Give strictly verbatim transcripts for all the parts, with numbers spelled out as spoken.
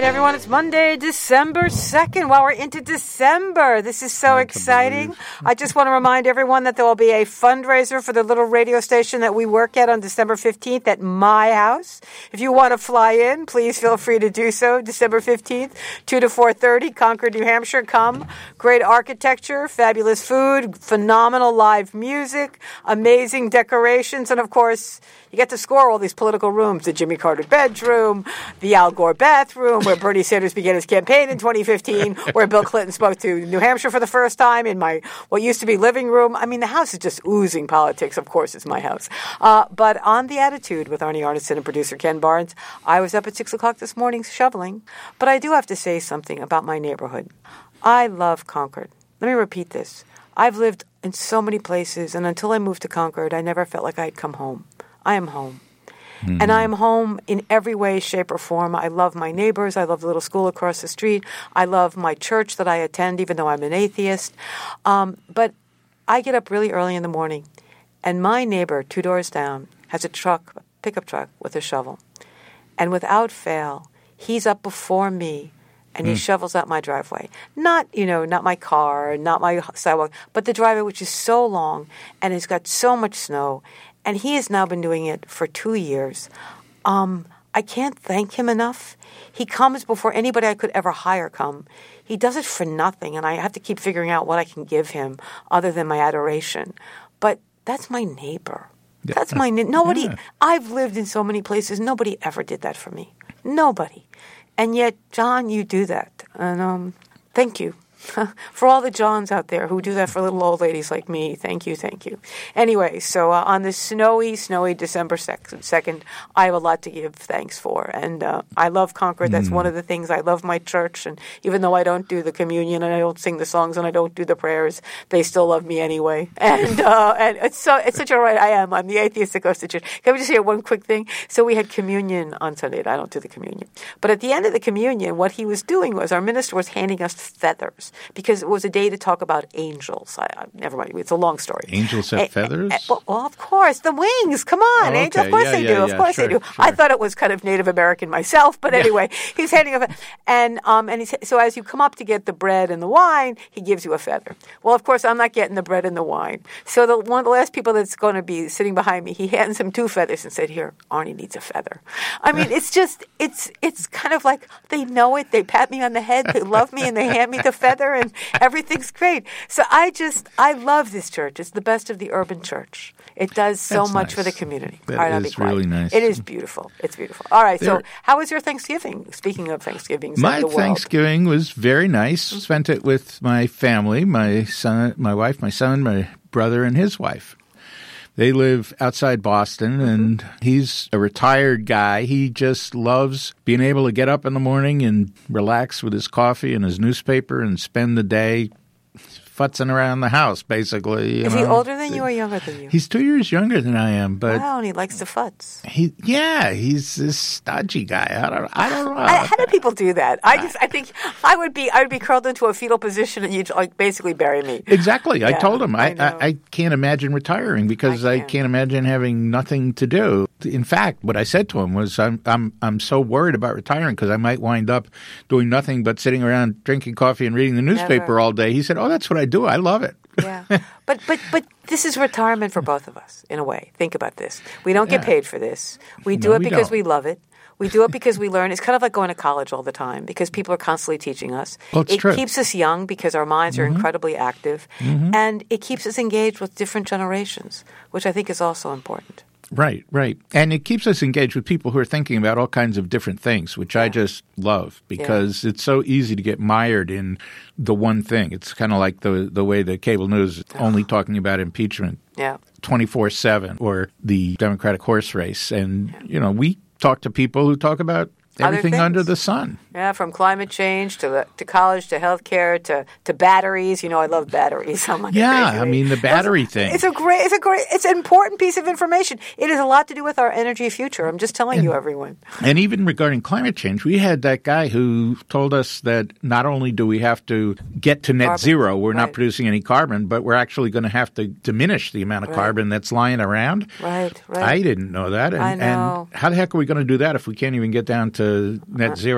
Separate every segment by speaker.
Speaker 1: right, everyone. It's Monday, December second. Well, we're into December. This is so exciting. I just want to remind everyone that there will be a fundraiser for the little radio station that we work at on December fifteenth at my house. If you want to fly in, please feel free to do so. December fifteenth, two to four thirty, Concord, New Hampshire. Come. Great architecture, fabulous food, phenomenal live music, amazing decorations, and, of course, you get to score all these political rooms, the Jimmy Carter bedroom, the Al Gore bathroom, where Bernie Sanders began his campaign in twenty fifteen, where Bill Clinton spoke to New Hampshire for the first time, in my what used to be living room. I mean, the house is just oozing politics. Of course, it's my house. Uh, but on The Attitude with Arnie Arneson and producer Ken Barnes, I was up at six o'clock this morning shoveling. But I do have to say something about my neighborhood. I love Concord. Let me repeat this. I've lived in so many places, and until I moved to Concord, I never felt like I'd come home. I am home. Mm-hmm. And I am home in every way, shape, or form. I love my neighbors. I love the little school across the street. I love my church that I attend, even though I'm an atheist. Um, but I get up really early in the morning, and my neighbor, two doors down, has a truck, a pickup truck with a shovel. And without fail, he's up before me, and he mm. shovels out my driveway. Not, you know, not my car, not my sidewalk, but the driveway, which is so long, and it's got so much snow. And he has now been doing it for two years. Um, I can't thank him enough. He comes before anybody I could ever hire come. He does it for nothing, and I have to keep figuring out what I can give him other than my adoration. But that's my neighbor. Yeah. That's my na- nobody. Yeah. I've lived in so many places. Nobody ever did that for me. Nobody. And yet, John, you do that. And um, thank you. For all the Johns out there who do that for little old ladies like me, thank you, thank you. Anyway, so uh, on this snowy, snowy December second, I have a lot to give thanks for. And uh, I love Concord. That's mm. one of the things. I love my church. And even though I don't do the communion and I don't sing the songs and I don't do the prayers, they still love me anyway. And uh, and it's so it's such a right I am. I'm the atheist that goes to church. Can we just hear one quick thing? So we had communion on Sunday. And I don't do the communion. But at the end of the communion, what he was doing was our minister was handing us feathers. Because it was a day to talk about angels. I, I, never mind. It's a long story.
Speaker 2: Angels have a, feathers? A, a,
Speaker 1: well, well, of course. The wings. Come on.
Speaker 2: Oh, okay.
Speaker 1: Angels. Of course
Speaker 2: yeah,
Speaker 1: they
Speaker 2: yeah,
Speaker 1: do.
Speaker 2: yeah,
Speaker 1: Of course
Speaker 2: sure,
Speaker 1: they do.
Speaker 2: Sure.
Speaker 1: I thought it was kind of Native American myself. But anyway, yeah. he's handing a and um and he's, so as you come up to get the bread and the wine, he gives you a feather. Well, of course, I'm not getting the bread and the wine. So the one of the last people that's going to be sitting behind me, he hands him two feathers and said, "Here, Arnie needs a feather." I mean, it's just it's it's kind of like they know it. They pat me on the head. They love me, and they hand me the feather, and everything's great. So I just, I love this church. It's the best of the urban church. It does so
Speaker 2: That's
Speaker 1: much
Speaker 2: nice.
Speaker 1: for the community.
Speaker 2: That
Speaker 1: All right, I'll be
Speaker 2: is
Speaker 1: quiet.
Speaker 2: really nice.
Speaker 1: It is beautiful. It's beautiful. All right,
Speaker 2: There,
Speaker 1: so how was your Thanksgiving? Speaking of Thanksgivings
Speaker 2: my
Speaker 1: of the world.
Speaker 2: Thanksgiving was very nice. Spent it with my family, my son, my wife, my son, my brother, and his wife. They live outside Boston, mm-hmm. and he's a retired guy. He just loves being able to get up in the morning and relax with his coffee and his newspaper and spend the day futzing around the house, basically. You
Speaker 1: Is
Speaker 2: know?
Speaker 1: he older than you or younger than you?
Speaker 2: He's two years younger than I am, but
Speaker 1: wow, and he likes to futz.
Speaker 2: He, yeah, he's this stodgy guy. I don't, I don't know.
Speaker 1: I, how do people do that? I just, I think I would be, I would be curled into a fetal position, and you'd like basically bury me.
Speaker 2: Exactly.
Speaker 1: Yeah,
Speaker 2: I told him I,
Speaker 1: I,
Speaker 2: I, I can't imagine retiring because I,
Speaker 1: I
Speaker 2: can't. I can't imagine having nothing to do. In fact, what I said to him was, I'm, I'm, I'm so worried about retiring because I might wind up doing nothing but sitting around drinking coffee and reading the newspaper
Speaker 1: Never.
Speaker 2: all day. He said, "Oh, that's what I do. I love it."
Speaker 1: Yeah, but but but this is retirement for both of us in a way. Think about this: we don't get
Speaker 2: Yeah.
Speaker 1: paid for this. We do
Speaker 2: No,
Speaker 1: it
Speaker 2: we
Speaker 1: because
Speaker 2: don't.
Speaker 1: we love it. We do it because we learn. It's kind of like going to college all the time because people are constantly teaching us.
Speaker 2: Well, it's
Speaker 1: it
Speaker 2: true.
Speaker 1: keeps us young because our minds are
Speaker 2: Mm-hmm.
Speaker 1: incredibly active,
Speaker 2: Mm-hmm.
Speaker 1: and it keeps us engaged with different generations, which I think is also important.
Speaker 2: Right, right. And it keeps us engaged with people who are thinking about all kinds of different things, which I
Speaker 1: Yeah.
Speaker 2: just love because yeah. it's so easy to get mired in the one thing. It's kind of like the the way the cable news is only talking about impeachment
Speaker 1: Yeah.
Speaker 2: twenty-four seven or the Democratic horse race. And, you know, we talk to people who talk about everything under the sun.
Speaker 1: Yeah, from climate change to the, to college to healthcare to, to batteries. You know, I love batteries. I'm like
Speaker 2: Yeah,
Speaker 1: crazy.
Speaker 2: I mean the battery
Speaker 1: it's,
Speaker 2: thing.
Speaker 1: It's a great, it's a great, it's an important piece of information. It has a lot to do with our energy future. I'm just telling
Speaker 2: and,
Speaker 1: you, everyone.
Speaker 2: And even regarding climate change, we had that guy who told us that not only do we have to get to net
Speaker 1: Carbon.
Speaker 2: zero, we're
Speaker 1: Right.
Speaker 2: not producing any carbon, but we're actually going to have to diminish the amount of
Speaker 1: Right.
Speaker 2: carbon that's lying around.
Speaker 1: Right, right.
Speaker 2: I didn't know that. And,
Speaker 1: I know.
Speaker 2: and how the heck are we going to do that if we can't even get down to net zero? It's,
Speaker 1: Oh,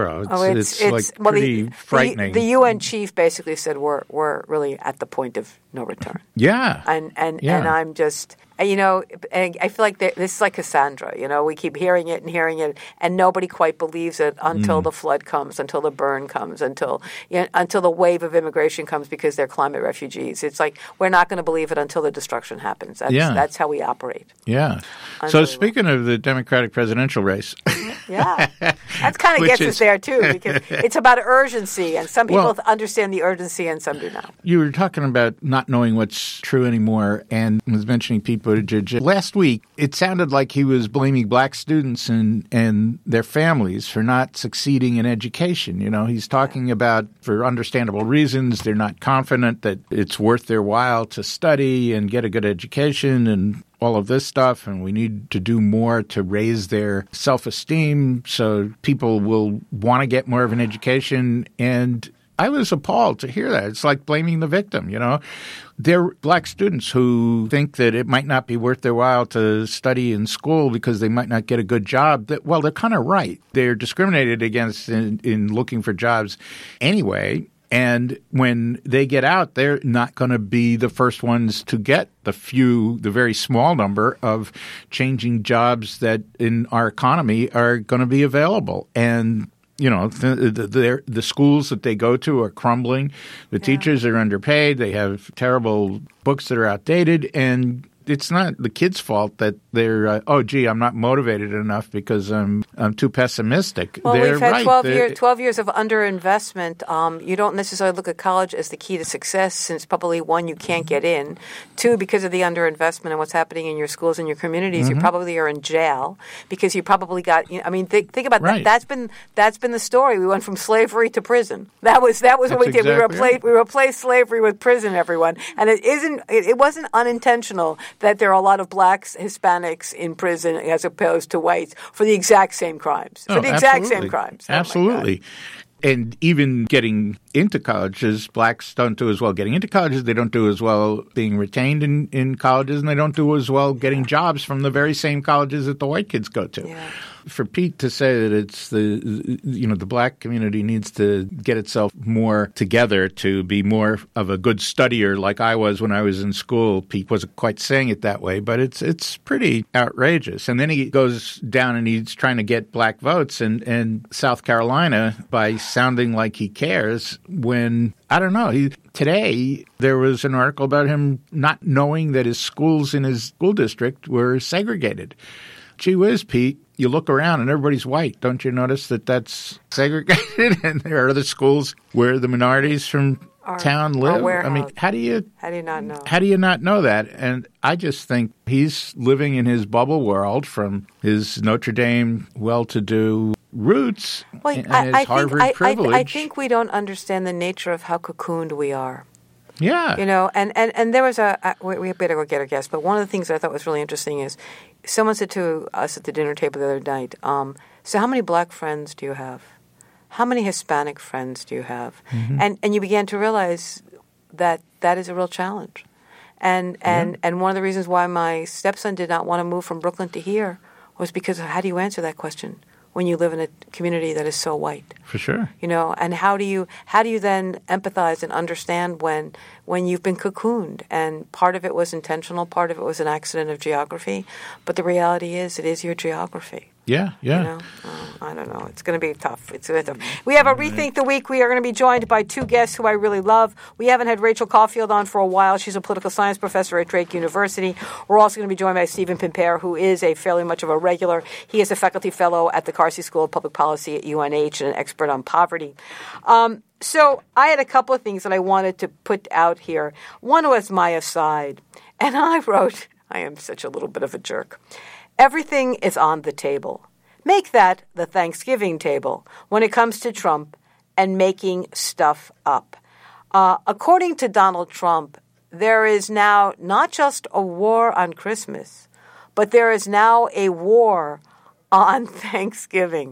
Speaker 2: it's, it's, it's like well, pretty
Speaker 1: the,
Speaker 2: frightening.
Speaker 1: The, the U N chief basically said we're we're really at the point of no return.
Speaker 2: Yeah,
Speaker 1: and and
Speaker 2: yeah.
Speaker 1: and I'm just. You know, I feel like this is like Cassandra. You know, we keep hearing it and hearing it, and nobody quite believes it until mm. the flood comes, until the burn comes, until you know, until the wave of immigration comes because they're climate refugees. It's like we're not going to believe it until the destruction happens. That's,
Speaker 2: yeah.
Speaker 1: that's how we operate.
Speaker 2: Yeah. So speaking of the Democratic presidential race.
Speaker 1: yeah. That kind of gets is, us there, too, because it's about urgency, and some people well, understand the urgency and some do not.
Speaker 2: You were talking about not knowing what's true anymore and was mentioning Pete Buttigieg. Last week, it sounded like he was blaming black students and, and their families for not succeeding in education. You know, he's talking about, for understandable reasons, they're not confident that it's worth their while to study and get a good education and all of this stuff, and we need to do more to raise their self-esteem so people will want to get more of an education. And I was appalled to hear that. It's like blaming the victim, you know. They're black students who think that it might not be worth their while to study in school because they might not get a good job. That, well, they're kind of right. They're discriminated against in, in looking for jobs anyway. And when they get out, they're not going to be the first ones to get the few, the very small number of changing jobs that in our economy are going to be available. And you know, the, the, the schools that they go to are crumbling. The yeah. teachers are underpaid. They have terrible books that are outdated. And it's not the kids' fault that they're, uh, oh, gee, I'm not motivated enough because I'm I'm too pessimistic.
Speaker 1: Well,
Speaker 2: they're
Speaker 1: we've had
Speaker 2: right.
Speaker 1: twelve, year, twelve years of underinvestment. Um, you don't necessarily look at college as the key to success since probably, one, you can't get in. Two, because of the underinvestment and what's happening in your schools and your communities, mm-hmm. you probably are in jail because you probably got, you know, I mean, think, think about
Speaker 2: right.
Speaker 1: that. That's been that's been the story. We went from slavery to prison. That was that was
Speaker 2: That's
Speaker 1: what we did.
Speaker 2: Exactly
Speaker 1: we replaced
Speaker 2: right.
Speaker 1: we replaced slavery with prison, everyone. And it isn't it, it wasn't unintentional that there are a lot of blacks, Hispanics in prison as opposed to whites for the exact same crimes. For
Speaker 2: oh,
Speaker 1: the exact
Speaker 2: absolutely.
Speaker 1: same crimes. Oh,
Speaker 2: absolutely. And even getting into colleges, blacks don't do as well getting into colleges. They don't do as well being retained in, in colleges, and they don't do as well getting yeah. jobs from the very same colleges that the white kids go to.
Speaker 1: Yeah.
Speaker 2: For Pete to say that it's the, you know, the black community needs to get itself more together to be more of a good studier like I was when I was in school. Pete wasn't quite saying it that way, but it's it's pretty outrageous. And then he goes down and he's trying to get black votes in, in South Carolina by sounding like he cares when, I don't know, he today there was an article about him not knowing that his schools in his school district were segregated. Gee whiz, Pete. You look around and everybody's white. Don't you notice that that's segregated? And there are other schools where the minorities from our, town live. I mean, how do you
Speaker 1: how do you not know?
Speaker 2: How do you not know that? And I just think he's living in his bubble world from his Notre Dame well-to-do roots well, and I, his
Speaker 1: I
Speaker 2: Harvard
Speaker 1: think,
Speaker 2: privilege.
Speaker 1: I, I, I think we don't understand the nature of how cocooned we are.
Speaker 2: Yeah.
Speaker 1: You know, and, and, and there was a uh, – we, we better go get our guest. But one of the things that I thought was really interesting is someone said to us at the dinner table the other night, um, so how many black friends do you have? How many Hispanic friends do you have? Mm-hmm. And and you began to realize that that is a real challenge. And and, yeah. and one of the reasons why my stepson did not want to move from Brooklyn to here was because of how do you answer that question when you live in a community that is so white?
Speaker 2: For sure.
Speaker 1: You know, and how do you how do you then empathize and understand when when you've been cocooned and part of it was intentional, part of it was an accident of geography, but the reality is it is your geography.
Speaker 2: Yeah, yeah.
Speaker 1: You know? uh, I don't know. It's going to be tough. It's going to be tough. We have a Rethink the Week. We are going to be joined by two guests who I really love. We haven't had Rachel Caulfield on for a while. She's a political science professor at Drake University. We're also going to be joined by Stephen Pimpare, who is a fairly much of a regular. He is a faculty fellow at the Carsey School of Public Policy at U N H and an expert on poverty. Um, so I had a couple of things that I wanted to put out here. One was my aside, and I wrote, I am such a little bit of a jerk. Everything is on the table. Make that the Thanksgiving table when it comes to Trump and making stuff up. Uh, according to Donald Trump, there is now not just a war on Christmas, but there is now a war on Thanksgiving.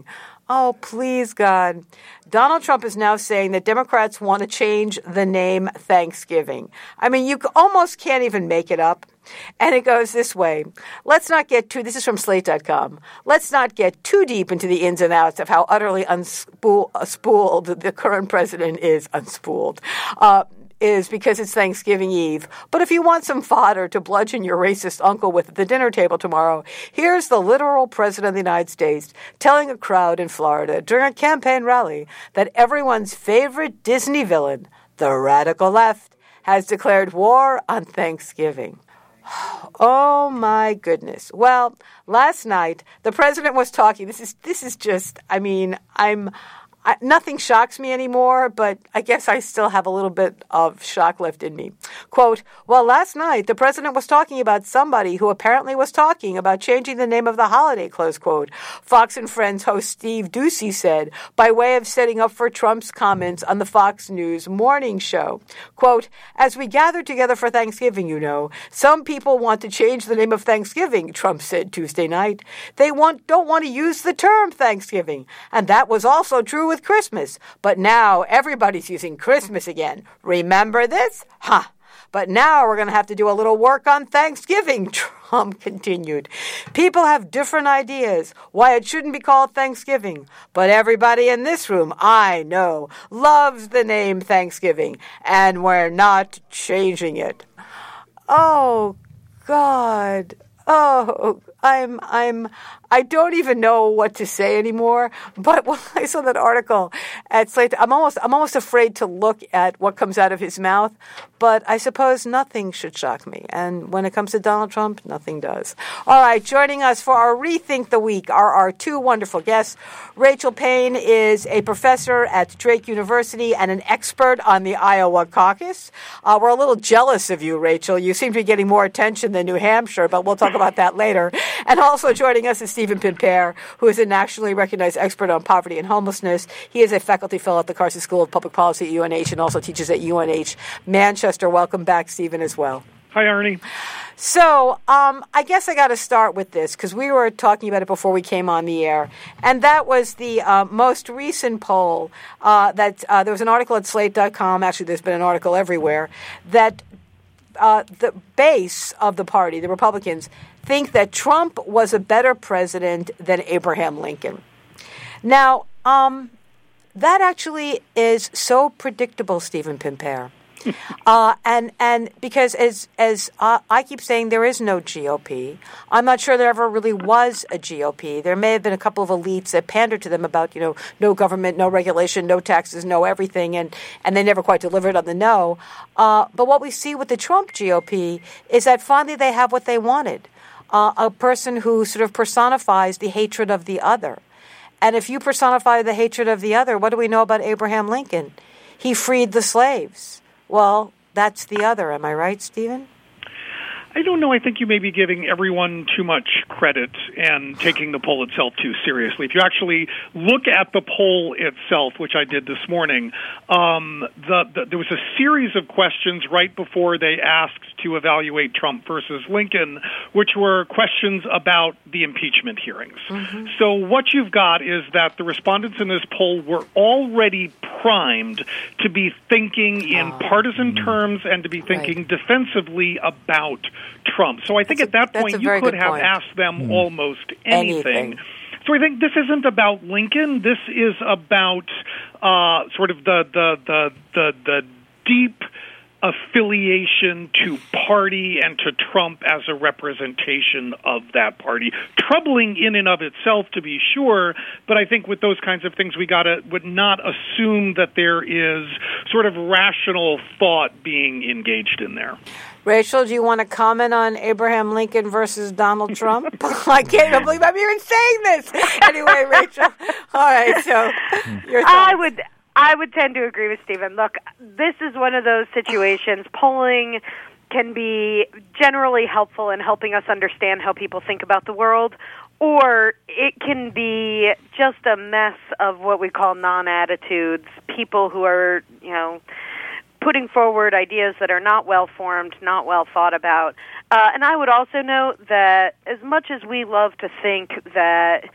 Speaker 1: Oh, please, God. Donald Trump is now saying that Democrats want to change the name Thanksgiving. I mean, you almost can't even make it up. And it goes this way. Let's not get too, this is from Slate dot com. Let's not get too deep into the ins and outs of how utterly unspooled the current president is, unspooled, uh, is because it's Thanksgiving Eve. But if you want some fodder to bludgeon your racist uncle with at the dinner table tomorrow, here's the literal president of the United States telling a crowd in Florida during a campaign rally that everyone's favorite Disney villain, the radical left, has declared war on Thanksgiving. Oh, my goodness. Well, last night, the president was talking. This is this is just, I mean, I'm... I, nothing shocks me anymore, but I guess I still have a little bit of shock left in me. Quote, well, last night the president was talking about somebody who apparently was talking about changing the name of the holiday, close quote. Fox and Friends host Steve Doocy said, by way of setting up for Trump's comments on the Fox News morning show. Quote, as we gathered together for Thanksgiving, you know, some people want to change the name of Thanksgiving, Trump said Tuesday night. They want don't want to use the term Thanksgiving. And that was also true with Christmas, but now everybody's using Christmas again. Remember this? Huh. But now we're going to have to do a little work on Thanksgiving, Trump continued. People have different ideas why it shouldn't be called Thanksgiving, but everybody in this room, I know, loves the name Thanksgiving, and we're not changing it. Oh, God. Oh, I'm, I'm, I don't even know what to say anymore. But when I saw that article at Slate, I'm almost, I'm almost afraid to look at what comes out of his mouth. But I suppose nothing should shock me. And when it comes to Donald Trump, nothing does. All right, joining us for our Rethink the Week are our two wonderful guests. Rachel Payne is a professor at Drake University and an expert on the Iowa caucus. Uh, we're a little jealous of you, Rachel. You seem to be getting more attention than New Hampshire, but we'll talk about that later. And also joining us is Stephen Pimpare, who is a nationally recognized expert on poverty and homelessness. He is a faculty fellow at the Carson School of Public Policy at U N H and also teaches at U N H Manchester. Welcome back, Stephen, as well.
Speaker 3: Hi, Arnie.
Speaker 1: So um, I guess I got to start with this because we were talking about it before we came on the air, and that was the uh, most recent poll uh, that uh, there was an article at Slate dot com. Actually, there's been an article everywhere that uh, the base of the party, the Republicans, think that Trump was a better president than Abraham Lincoln. Now, um, that actually is so predictable, Stephen Pimpare. Uh, and and because as as uh, I keep saying, there is no G O P. I'm not sure there ever really was a G O P. There may have been a couple of elites that pandered to them about, you know, no government, no regulation, no taxes, no everything, and, and they never quite delivered on the no. Uh, but what we see with the Trump G O P is that finally they have what they wanted, uh, a person who sort of personifies the hatred of the other. And if you personify the hatred of the other, what do we know about Abraham Lincoln? He freed the slaves. Well, that's the other. Am I right, Stephen?
Speaker 3: I don't know. I think you may be giving everyone too much credit and taking the poll itself too seriously. If you actually look at the poll itself, which I did this morning, um, the, the, there was a series of questions right before they asked to evaluate Trump versus Lincoln, which were questions about the impeachment hearings. Mm-hmm. So what you've got is that the respondents in this poll were already primed to be thinking in oh. partisan mm-hmm. terms and to be thinking right. defensively about Trump. So I think
Speaker 1: that's
Speaker 3: at that
Speaker 1: a,
Speaker 3: point you could have
Speaker 1: point.
Speaker 3: asked them mm. almost
Speaker 1: anything.
Speaker 3: anything. So I think this isn't about Lincoln. This is about uh, sort of the the the the, the deep affiliation to party and to Trump as a representation of that party. Troubling in and of itself, to be sure, but I think with those kinds of things, we gotta would not assume that there is sort of rational thought being engaged in there.
Speaker 1: Rachel, do you want to comment on Abraham Lincoln versus Donald Trump? I can't believe I'm even saying this. Anyway, Rachel. All right, so your thoughts.
Speaker 4: I would I would tend to agree with Stephen. Look, this is one of those situations. Polling can be generally helpful in helping us understand how people think about the world, or it can be just a mess of what we call non-attitudes, people who are, you know, putting forward ideas that are not well-formed, not well thought about. Uh, and I would also note that as much as we love to think that,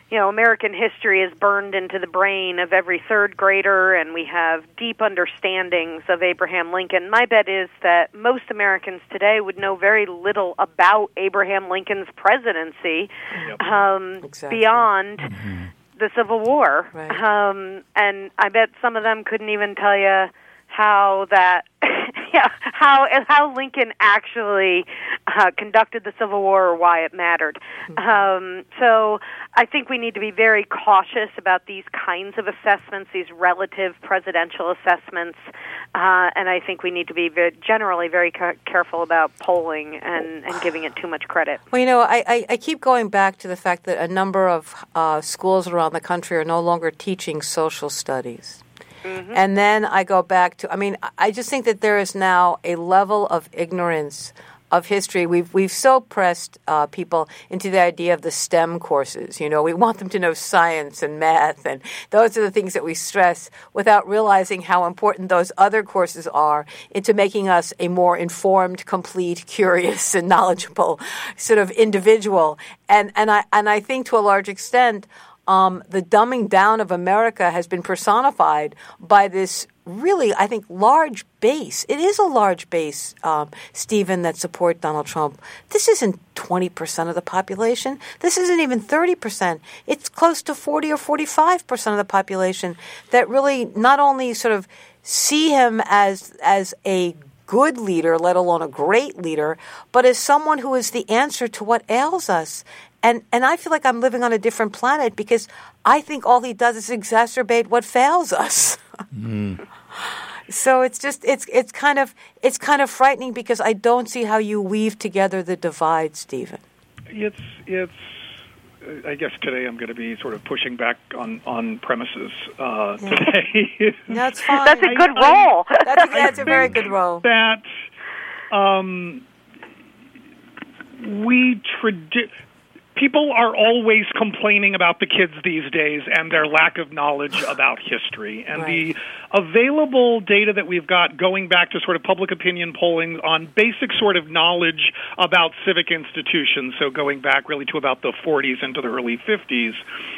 Speaker 4: you know, American history is burned into the brain of every third grader, and we have deep understandings of Abraham Lincoln. My bet is that most Americans today would know very little about Abraham Lincoln's presidency yep. um, exactly. beyond mm-hmm. the Civil War. Right. Um, and I bet some of them couldn't even tell you how that, yeah, how how Lincoln actually uh, conducted the Civil War or why it mattered. Mm-hmm. Um, so I think we need to be very cautious about these kinds of assessments, these relative presidential assessments, uh, and I think we need to be very, generally very ca- careful about polling and, and giving it too much credit.
Speaker 1: Well, you know, I, I, I keep going back to the fact that a number of uh, schools around the country are no longer teaching social studies. Mm-hmm. And then I go back to, I mean, I just think that there is now a level of ignorance of history. We've we've so pressed uh, people into the idea of the STEM courses. You know, we want them to know science and math, and those are the things that we stress without realizing how important those other courses are into making us a more informed, complete, curious, and knowledgeable sort of individual. And and I and I think to a large extent, Um, the dumbing down of America has been personified by this really, I think, large base. It is a large base, um, Stephen, that support Donald Trump. This isn't twenty percent of the population. This isn't even thirty percent. It's close to forty or forty-five percent of the population that really not only sort of see him as as a good leader, let alone a great leader, but as someone who is the answer to what ails us. And and I feel like I'm living on a different planet because I think all he does is exacerbate what fails us. Mm. So it's just it's it's kind of it's kind of frightening because I don't see how you weave together the divide, Stephen.
Speaker 3: It's it's. I guess today I'm going to be sort of pushing back on on premises uh, yeah. today.
Speaker 1: That's fine.
Speaker 4: That's a good
Speaker 3: I,
Speaker 4: role.
Speaker 3: I,
Speaker 1: that's a, that's a very good role.
Speaker 3: That um, we tradi- people are always complaining about the kids these days and their lack of knowledge about history. And right. the available data that we've got going back to sort of public opinion polling on basic sort of knowledge about civic institutions, so going back really to about the forties into the early fifties,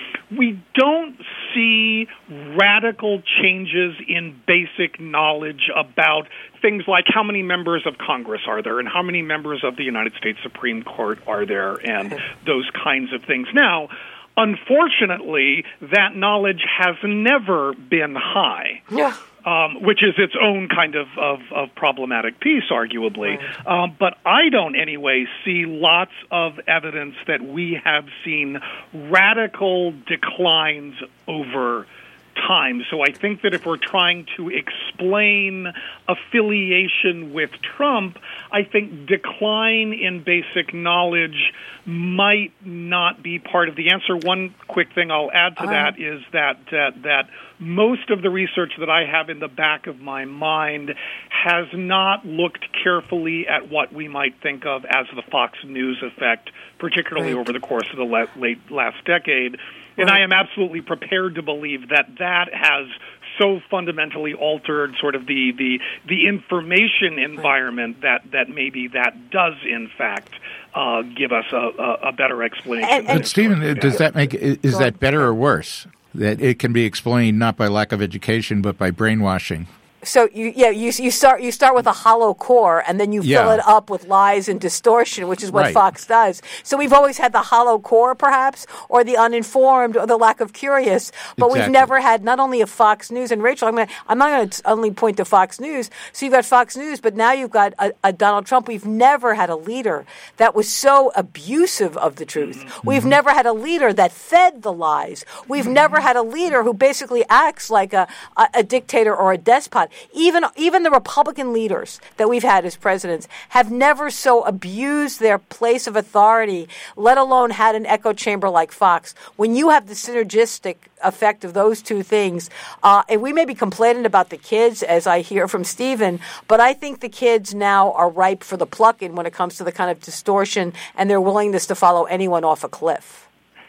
Speaker 3: we don't see radical changes in basic knowledge about things like how many members of Congress are there and how many members of the United States Supreme Court are there and those kinds of things. Now, unfortunately, that knowledge has never been high.
Speaker 1: Yeah.
Speaker 3: Um, which is its own kind of, of, of problematic piece, arguably. Right. Um, but I don't, anyway, see lots of evidence that we have seen radical declines over time. So I think that if we're trying to explain affiliation with Trump, I think decline in basic knowledge might not be part of the answer. One quick thing I'll add to uh, that is that, that that most of the research that I have in the back of my mind has not looked carefully at what we might think of as the Fox News effect, particularly right. over the course of the le- late last decade. And right. I am absolutely prepared to believe that that has so fundamentally altered sort of the, the, the information environment right. that, that maybe that does, in fact, uh, give us a, a, a better explanation.
Speaker 1: And, and
Speaker 2: Stephen, yeah. does that make is that better or worse? That it can be explained not by lack of education, but by brainwashing?
Speaker 1: So you yeah you you start you start with a hollow core and then you fill
Speaker 2: yeah.
Speaker 1: it up with lies and distortion, which is what
Speaker 2: right.
Speaker 1: Fox does. So we've always had the hollow core, perhaps, or the uninformed, or the lack of curious. But
Speaker 2: exactly.
Speaker 1: we've never had not only a Fox News and Rachel. I'm gonna, I'm not going to only point to Fox News. So you've got Fox News, but now you've got a, a Donald Trump. We've never had a leader that was so abusive of the truth. Mm-hmm. We've never had a leader that fed the lies. We've mm-hmm. never had a leader who basically acts like a, a, a dictator or a despot. Even even the Republican leaders that we've had as presidents have never so abused their place of authority, let alone had an echo chamber like Fox. When you have the synergistic effect of those two things, uh, and we may be complaining about the kids, as I hear from Stephen, but I think the kids now are ripe for the plucking when it comes to the kind of distortion and their willingness to follow anyone off a cliff.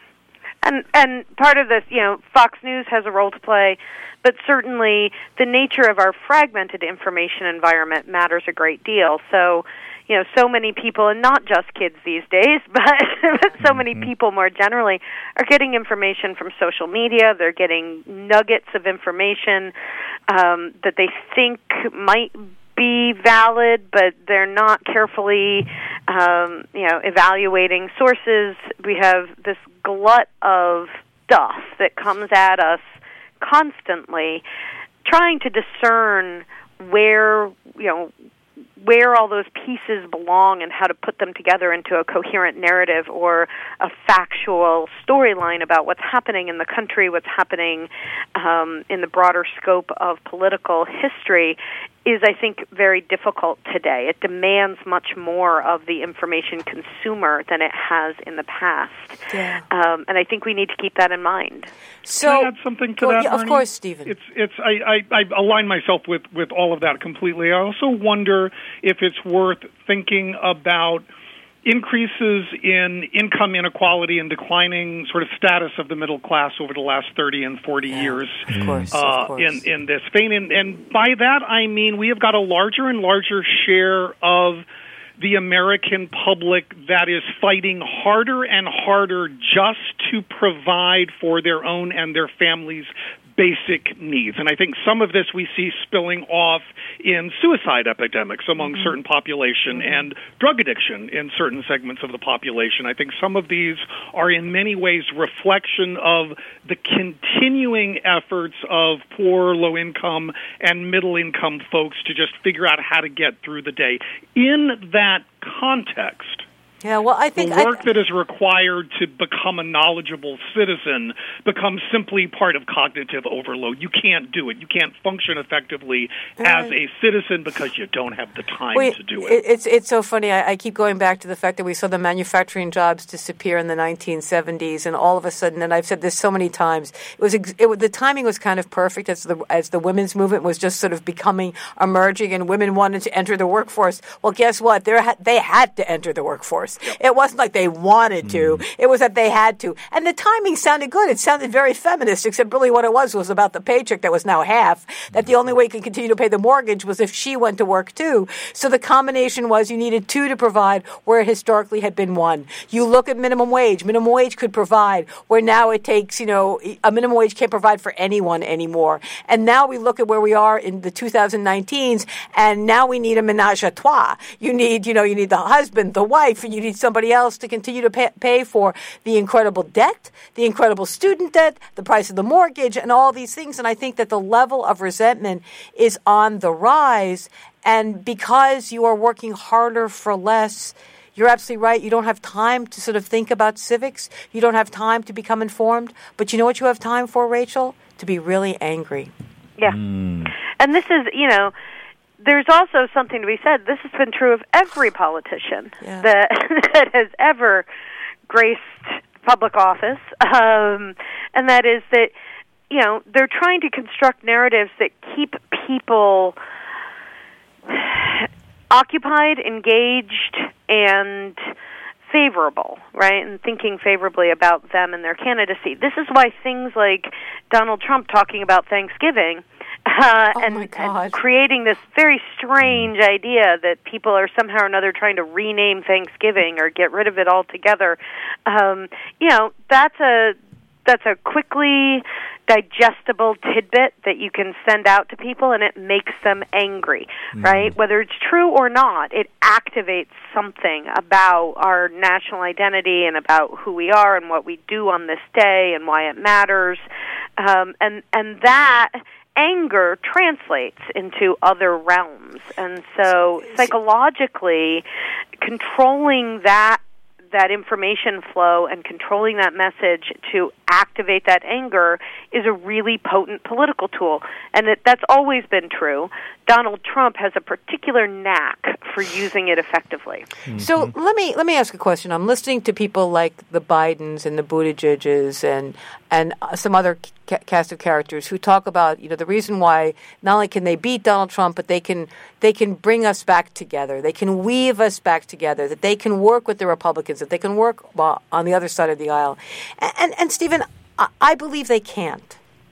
Speaker 4: And and part of this, you know, Fox News has a role to play, but certainly the nature of our fragmented information environment matters a great deal. So, you know, so many people, and not just kids these days, but, but so many people more generally, are getting information from social media. They're getting nuggets of information um, that they think might be valid, but they're not carefully, um, you know, evaluating sources. We have this glut of stuff that comes at us constantly, trying to discern where, you know, where all those pieces belong and how to put them together into a coherent narrative or a factual storyline about what's happening in the country, what's happening um, in the broader scope of political history, is, I think, very difficult today. It demands much more of the information consumer than it has in the past.
Speaker 1: Yeah.
Speaker 4: Um, and I think we need to keep that in mind.
Speaker 3: So, Can I add something to
Speaker 1: well,
Speaker 3: that,
Speaker 1: yeah, of
Speaker 3: Marnie?
Speaker 1: course, Stephen.
Speaker 3: It's, it's, I, I, I align myself with, with all of that completely. I also wonder if it's worth thinking about increases in income inequality and declining sort of status of the middle class over the last thirty and forty
Speaker 1: yeah,
Speaker 3: years
Speaker 1: of course,
Speaker 3: uh,
Speaker 1: of course.
Speaker 3: in, in this vein. And, and by that I mean we have got a larger and larger share of the American public that is fighting harder and harder just to provide for their own and their families' basic needs. And I think some of this we see spilling off in suicide epidemics among mm-hmm. certain population mm-hmm. and drug addiction in certain segments of the population. I think some of these are in many ways reflection of the continuing efforts of poor, low-income, and middle-income folks to just figure out how to get through the day. In that context,
Speaker 1: Yeah, well, I think
Speaker 3: the work
Speaker 1: I,
Speaker 3: that is required to become a knowledgeable citizen becomes simply part of cognitive overload. You can't do it. You can't function effectively uh, as a citizen because you don't have the time
Speaker 1: well,
Speaker 3: to do it.
Speaker 1: it. It's it's so funny. I, I keep going back to the fact that we saw the manufacturing jobs disappear in the nineteen seventies, and all of a sudden, and I've said this so many times, it was it, the timing was kind of perfect as the as the women's movement was just sort of becoming emerging, and women wanted to enter the workforce. Well, guess what? They they had to enter the workforce. Yep. It wasn't like they wanted to. Mm. It was that they had to. And the timing sounded good. It sounded very feminist, except really what it was was about the paycheck that was now half, that the only way you could continue to pay the mortgage was if she went to work too. So the combination was you needed two to provide where it historically had been one. You look at minimum wage. Minimum wage could provide where now it takes, you know, a minimum wage can't provide for anyone anymore. And now we look at where we are in the two thousand nineteens, and now we need a ménage à trois. You need, you know, you need the husband, the wife, and you need somebody else to continue to pay, pay for the incredible debt, the incredible student debt, the price of the mortgage, and all these things. And I think that the level of resentment is on the rise. And because you are working harder for less, you're absolutely right. You don't have time to sort of think about civics. You don't have time to become informed. But you know what you have time for, Rachel? To be really angry.
Speaker 4: Yeah. Mm. And this is, you know, there's also something to be said. This has been true of every politician yeah. that that has ever graced public office, um, and that is that, you know, they're trying to construct narratives that keep people occupied, engaged, and favorable, right, and thinking favorably about them and their candidacy. This is why things like Donald Trump talking about Thanksgiving Uh,
Speaker 1: oh
Speaker 4: and, and creating this very strange idea that people are somehow or another trying to rename Thanksgiving or get rid of it altogether. Um, you know, that's a that's a quickly digestible tidbit that you can send out to people, and it makes them angry, mm. right? Whether it's true or not, it activates something about our national identity and about who we are and what we do on this day and why it matters. Um, and and that anger translates into other realms. And so psychologically, controlling that that information flow and controlling that message to activate that anger is a really potent political tool. And it, that's always been true. Donald Trump has a particular knack for using it effectively.
Speaker 1: Mm-hmm. So let me let me ask a question. I'm listening to people like the Bidens and the Buttigiegs and and some other ca- cast of characters who talk about, you know, the reason why not only can they beat Donald Trump, but they can they can bring us back together. They can weave us back together. That they can work with the Republicans. That they can work well, on the other side of the aisle. And and, and Stephen, I, I believe they can't.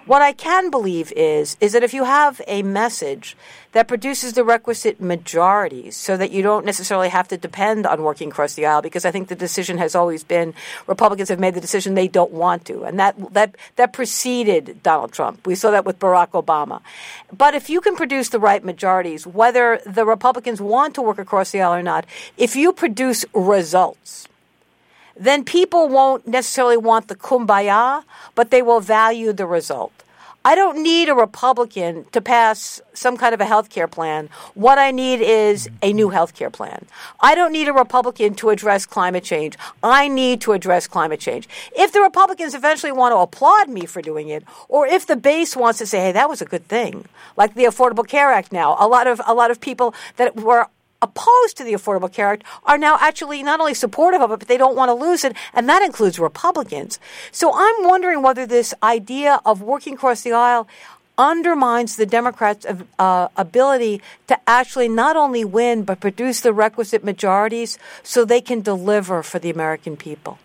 Speaker 1: What I can believe is, is that if you have a message that produces the requisite majorities so that you don't necessarily have to depend on working across the aisle, because I think the decision has always been Republicans have made the decision they don't want to. And that, that, that preceded Donald Trump. We saw that with Barack Obama. But if you can produce the right majorities, whether the Republicans want to work across the aisle or not, if you produce results, then people won't necessarily want the kumbaya, but they will value the result. I don't need a Republican to pass some kind of a health care plan. What I need is a new health care plan. I don't need a Republican to address climate change. I need to address climate change. If the Republicans eventually want to applaud me for doing it, or if the base wants to say, hey, that was a good thing, like the Affordable Care Act now, a lot of a lot of people that were opposed to the Affordable Care Act are now actually not only supportive of it, but they don't want to lose it, and that includes Republicans. So I'm wondering whether this idea of working across the aisle undermines the Democrats' uh, ability to actually not only win, but produce the requisite majorities so they can deliver for the American people.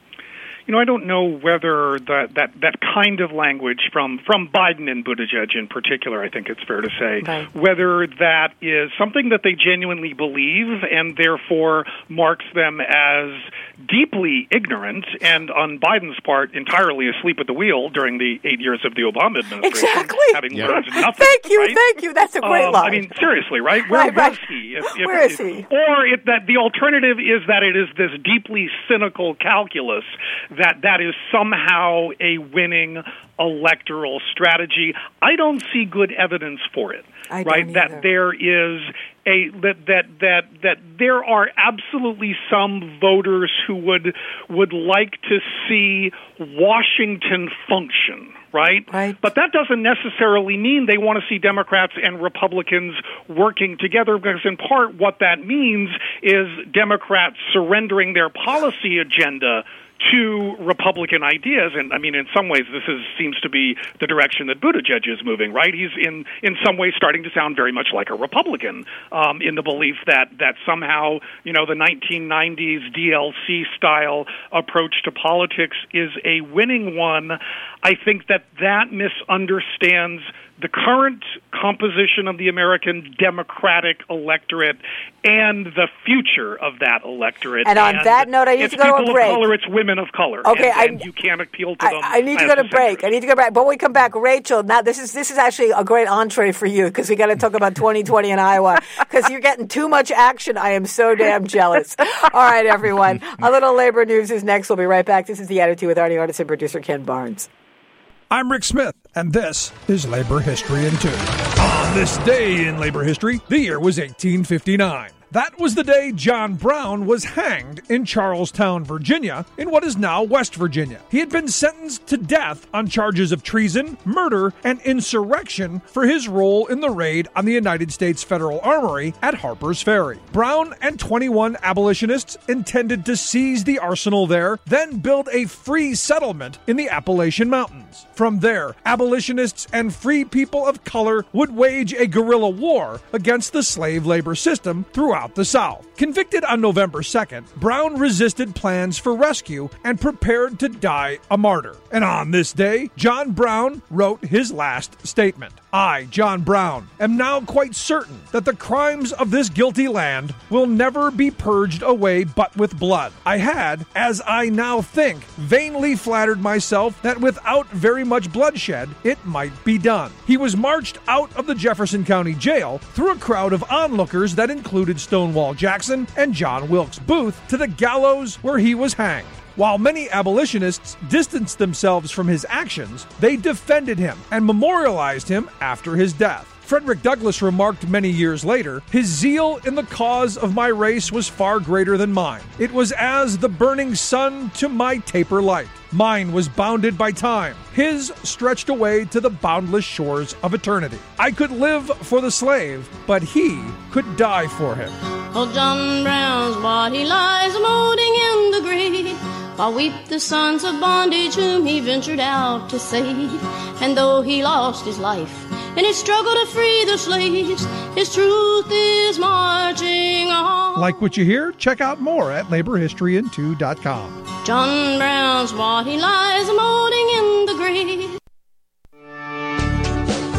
Speaker 3: You know, I don't know whether that, that, that kind of language from, from Biden and Buttigieg in particular, I think it's fair to say, right, whether that is something that they genuinely believe and therefore marks them as deeply ignorant and, on Biden's part, entirely asleep at the wheel during the eight years of the Obama administration.
Speaker 1: Exactly.
Speaker 3: Having
Speaker 1: yeah.
Speaker 3: learned nothing.
Speaker 1: Thank you,
Speaker 3: right?
Speaker 1: thank you. That's a great
Speaker 3: um,
Speaker 1: line.
Speaker 3: I mean, seriously, right? Where
Speaker 1: right,
Speaker 3: was
Speaker 1: right.
Speaker 3: he? If, if,
Speaker 1: Where is
Speaker 3: if,
Speaker 1: he?
Speaker 3: Or if that the alternative is that it is this deeply cynical calculus that that is somehow a winning electoral strategy. I don't see good evidence for it.
Speaker 1: I
Speaker 3: right?
Speaker 1: Don't
Speaker 3: that there is a that that that that there are absolutely some voters who would would like to see Washington function. Right?
Speaker 1: Right.
Speaker 3: But that doesn't necessarily mean they want to see Democrats and Republicans working together, because in part what that means is Democrats surrendering their policy agenda to Republican ideas. And, I mean, in some ways, this is, seems to be the direction that Buttigieg is moving, right? He's, in, in some ways, starting to sound very much like a Republican um, in the belief that, that somehow, you know, the nineteen nineties D L C-style approach to politics is a winning one. I think that that misunderstands the current composition of the American Democratic electorate and the future of that electorate.
Speaker 1: And on and that note, I need to go to a break.
Speaker 3: It's people of color, it's women of color.
Speaker 1: Okay,
Speaker 3: and,
Speaker 1: I,
Speaker 3: and you can't appeal to
Speaker 1: I,
Speaker 3: them.
Speaker 1: I need to go to break. I need to go back. But when we come back, Rachel, now this is this is actually a great entree for you, because we got to talk about twenty twenty in Iowa, because you're getting too much action. I am so damn jealous. All right, everyone. A little labor news is next. We'll be right back. This is The Attitude with Arnie Artist and producer Ken Barnes.
Speaker 5: I'm Rick Smith, and this is Labor History in Two. On this day in labor history, the year was eighteen fifty-nine. That was the day John Brown was hanged in Charlestown, Virginia, in what is now West Virginia. He had been sentenced to death on charges of treason, murder, and insurrection for his role in the raid on the United States Federal Armory at Harper's Ferry. Brown and twenty-one abolitionists intended to seize the arsenal there, then build a free settlement in the Appalachian Mountains. From there, abolitionists and free people of color would wage a guerrilla war against the slave labor system throughout the South. Convicted on November second, Brown resisted plans for rescue and prepared to die a martyr. And on this day, John Brown wrote his last statement. I, John Brown, am now quite certain that the crimes of this guilty land will never be purged away but with blood. I had, as I now think, vainly flattered myself that without very much bloodshed, it might be done. He was marched out of the Jefferson County Jail through a crowd of onlookers that included Stonewall Jackson and John Wilkes Booth to the gallows where he was hanged. While many abolitionists distanced themselves from his actions, they defended him and memorialized him after his death. Frederick Douglass remarked many years later, his zeal in the cause of my race was far greater than mine. It was as the burning sun to my taper light. Mine was bounded by time. His stretched away to the boundless shores of eternity. I could live for the slave, but he could die for him.
Speaker 6: Oh, John Brown's body lies molding in the grave, while weep the sons of bondage whom he ventured out to save. And though he lost his life in his struggle to free the slaves, his truth is marching on.
Speaker 5: Like what you hear? Check out more at labor history in two dot com.
Speaker 6: John Brown's body lies molding in the grave.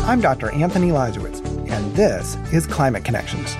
Speaker 7: I'm Doctor Anthony Lajewicz, and this is Climate Connections.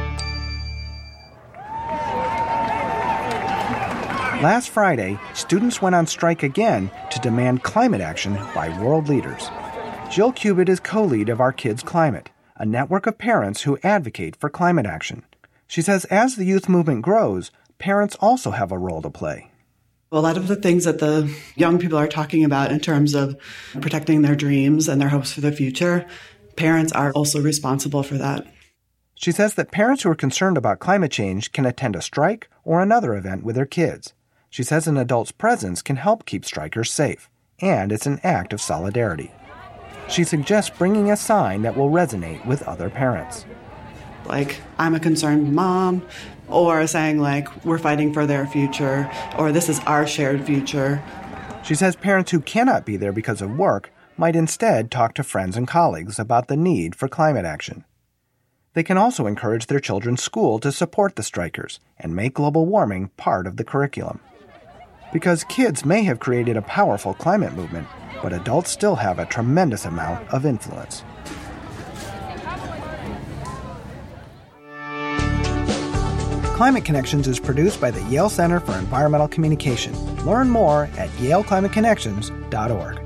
Speaker 7: Last Friday, students went on strike again to demand climate action by world leaders. Jill Cubitt is co-lead of Our Kids Climate, a network of parents who advocate for climate action. She says as the youth movement grows, parents also have a role to play.
Speaker 8: A lot of the things that the young people are talking about in terms of protecting their dreams and their hopes for the future, parents are also responsible for that.
Speaker 7: She says that parents who are concerned about climate change can attend a strike or another event with their kids. She says an adult's presence can help keep strikers safe, and it's an act of solidarity. She suggests bringing a sign that will resonate with other parents.
Speaker 8: Like, I'm a concerned mom, or saying, like, we're fighting for their future, or this is our shared future.
Speaker 7: She says parents who cannot be there because of work might instead talk to friends and colleagues about the need for climate action. They can also encourage their children's school to support the strikers and make global warming part of the curriculum. Because kids may have created a powerful climate movement, but adults still have a tremendous amount of influence. Climate Connections is produced by the Yale Center for Environmental Communication. Learn more at yale climate connections dot org.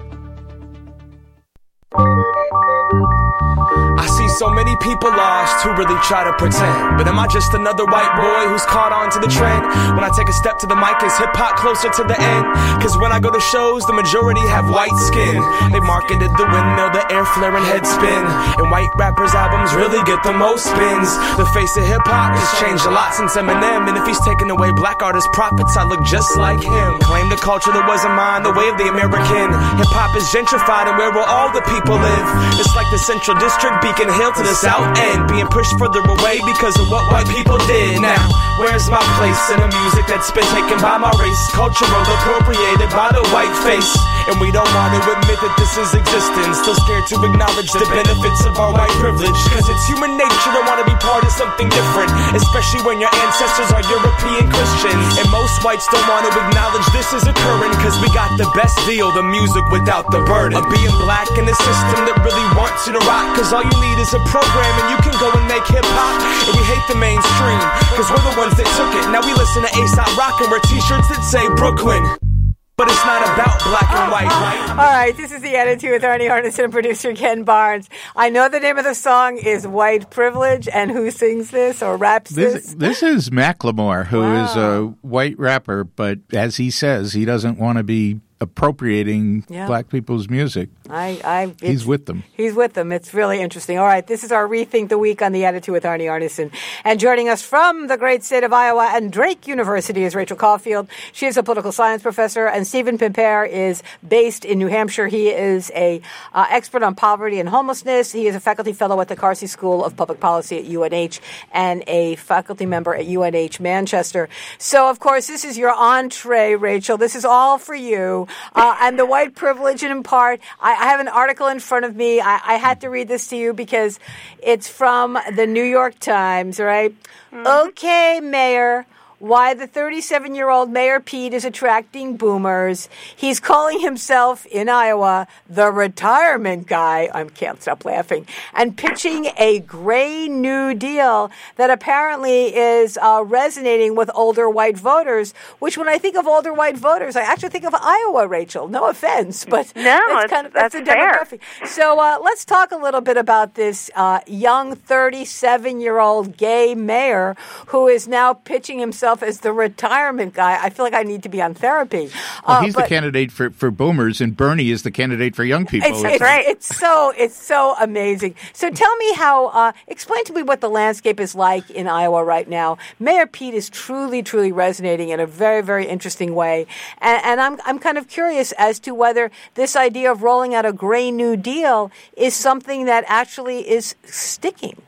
Speaker 9: I see so many people lost who really try to pretend. But am I just another white boy who's caught on to the trend? When I take a step to the mic, is hip-hop closer to the end? Cause when I go to shows, the majority have white skin. They marketed the windmill, the air flare and head spin. And white rappers' albums really get the most spins. The face of hip-hop has changed a lot since Eminem. And if he's taken away black artists' profits, I look just like him. Claim the culture that wasn't mine, the way of the American. Hip-hop is gentrified, and where will all the people live? It's like the Central District, Beacon Hill to the south end, being pushed further away because of what white people did. Now, where's my place in the music that's been taken by my race? Cultural appropriated by the white face. And we don't want to admit that this is existence. Still scared to acknowledge the benefits of our white privilege. Cause it's human nature to want to be part of something different, especially when your ancestors are European Christians. And most whites don't want to acknowledge this is occurring, cause we got the best deal, the music without the burden of being black in a system that really wants you to rock. Cause all you need is a program and you can go and make hip-hop. And we hate the mainstream, cause we're the ones that took it. Now we listen to A$AP Rock and wear t-shirts that say Brooklyn. But it's not about black and white, right?
Speaker 1: All right, this is The Attitude with Arnie Arnesen and producer Ken Barnes. I know the name of the song is White Privilege, and who sings this or raps this?
Speaker 2: This, this is Macklemore, who
Speaker 1: Wow.
Speaker 2: is a white rapper, but as he says, he doesn't want to be appropriating
Speaker 1: Yeah.
Speaker 2: black people's music.
Speaker 1: I, I,
Speaker 2: He's with them.
Speaker 1: He's with them. It's really interesting. All right, this is our Rethink the Week on The Attitude with Arnie Arnesen. And joining us from the great state of Iowa and Drake University is Rachel Caulfield. She is a political science professor, and Stephen Pimpere is based in New Hampshire. He is a uh, expert on poverty and homelessness. He is a faculty fellow at the Carsey School of Public Policy at U N H and a faculty member at U N H Manchester. So, of course, this is your entree, Rachel. This is all for you. Uh, and the white privilege, and in part, I, I have an article in front of me. I, I had to read this to you because it's from the New York Times, right? Mm-hmm. Okay, Mayor. Why the thirty-seven-year-old Mayor Pete is attracting boomers. He's calling himself, in Iowa, the retirement guy. I can't stop laughing. And pitching a gray new deal that apparently is uh, resonating with older white voters, which when I think of older white voters, I actually think of Iowa, Rachel. No offense, but
Speaker 4: no,
Speaker 1: that's
Speaker 4: it's,
Speaker 1: kind of that's,
Speaker 4: that's
Speaker 1: the demographic.
Speaker 4: fair.
Speaker 1: So uh, let's talk a little bit about this uh, young thirty-seven-year-old gay mayor who is now pitching himself as the retirement guy. I feel like I need to be on therapy.
Speaker 2: Well,
Speaker 1: uh,
Speaker 2: he's
Speaker 1: but
Speaker 2: the candidate for, for boomers, and Bernie is the candidate for young people.
Speaker 1: It's, it's, right. it's so it's so amazing. So tell me how. Uh, explain to me what the landscape is like in Iowa right now. Mayor Pete is truly, truly resonating in a very, very interesting way, and, and I'm I'm kind of curious as to whether this idea of rolling out a gray new deal is something that actually is sticking.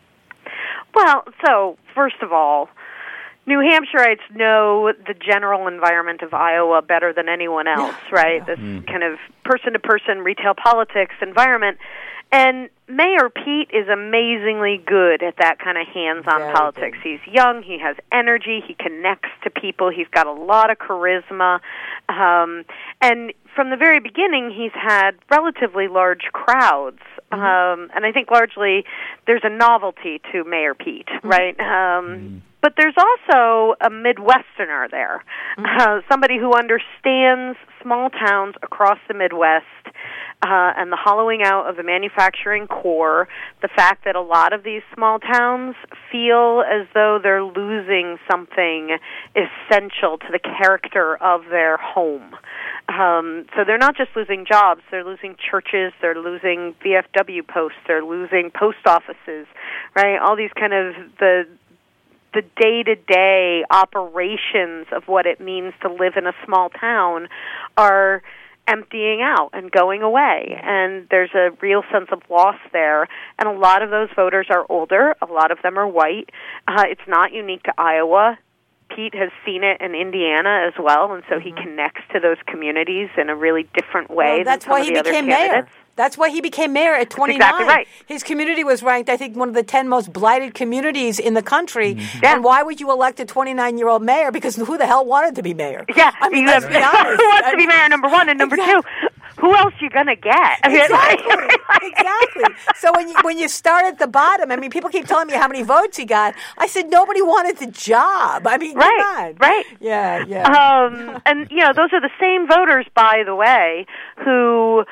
Speaker 4: Well, so first of all, New Hampshireites know the general environment of Iowa better than anyone else, yeah. right? Yeah. This mm. kind of person-to-person retail politics environment. And Mayor Pete is amazingly good at that kind of hands-on yeah, politics. He's young, he has energy, he connects to people, he's got a lot of charisma. Um, and from the very beginning, he's had relatively large crowds. Mm-hmm. Um, and I think largely there's a novelty to Mayor Pete, mm-hmm. right? Um, mm-hmm. But there's also a Midwesterner there, mm-hmm. uh, somebody who understands small towns across the Midwest uh, and the hollowing out of the manufacturing core, the fact that a lot of these small towns feel as though they're losing something essential to the character of their home. Um, so they're not just losing jobs, they're losing churches, they're losing V F W posts, they're losing post offices, right? All these kind of the the day-to-day operations of what it means to live in a small town are emptying out and going away, and there's a real sense of loss there, and a lot of those voters are older, a lot of them are white. Uh, it's not unique to Iowa. Pete has seen it in Indiana as well, and so mm-hmm. he connects to those communities in a really different way
Speaker 1: well, that's
Speaker 4: than some
Speaker 1: why
Speaker 4: of
Speaker 1: he
Speaker 4: the
Speaker 1: became
Speaker 4: other candidates.
Speaker 1: Mayor. That's why he became mayor at twenty-nine.
Speaker 4: That's exactly right.
Speaker 1: His community was ranked, I think, one of the ten most blighted communities in the country.
Speaker 4: Mm-hmm. Yeah.
Speaker 1: And why would you elect a twenty-nine-year-old mayor? Because who the hell wanted to be mayor?
Speaker 4: Yeah.
Speaker 1: I mean, let's be honest.
Speaker 4: Who wants to be mayor, number one? And number exactly. two, who else you going to get? I mean,
Speaker 1: exactly. exactly. So when you, when you start at the bottom, I mean, people keep telling me how many votes he got. I said, nobody wanted the job. I mean,
Speaker 4: right,
Speaker 1: come on.
Speaker 4: Right.
Speaker 1: Yeah, yeah.
Speaker 4: Um, and, you know, those are the same voters, by the way, who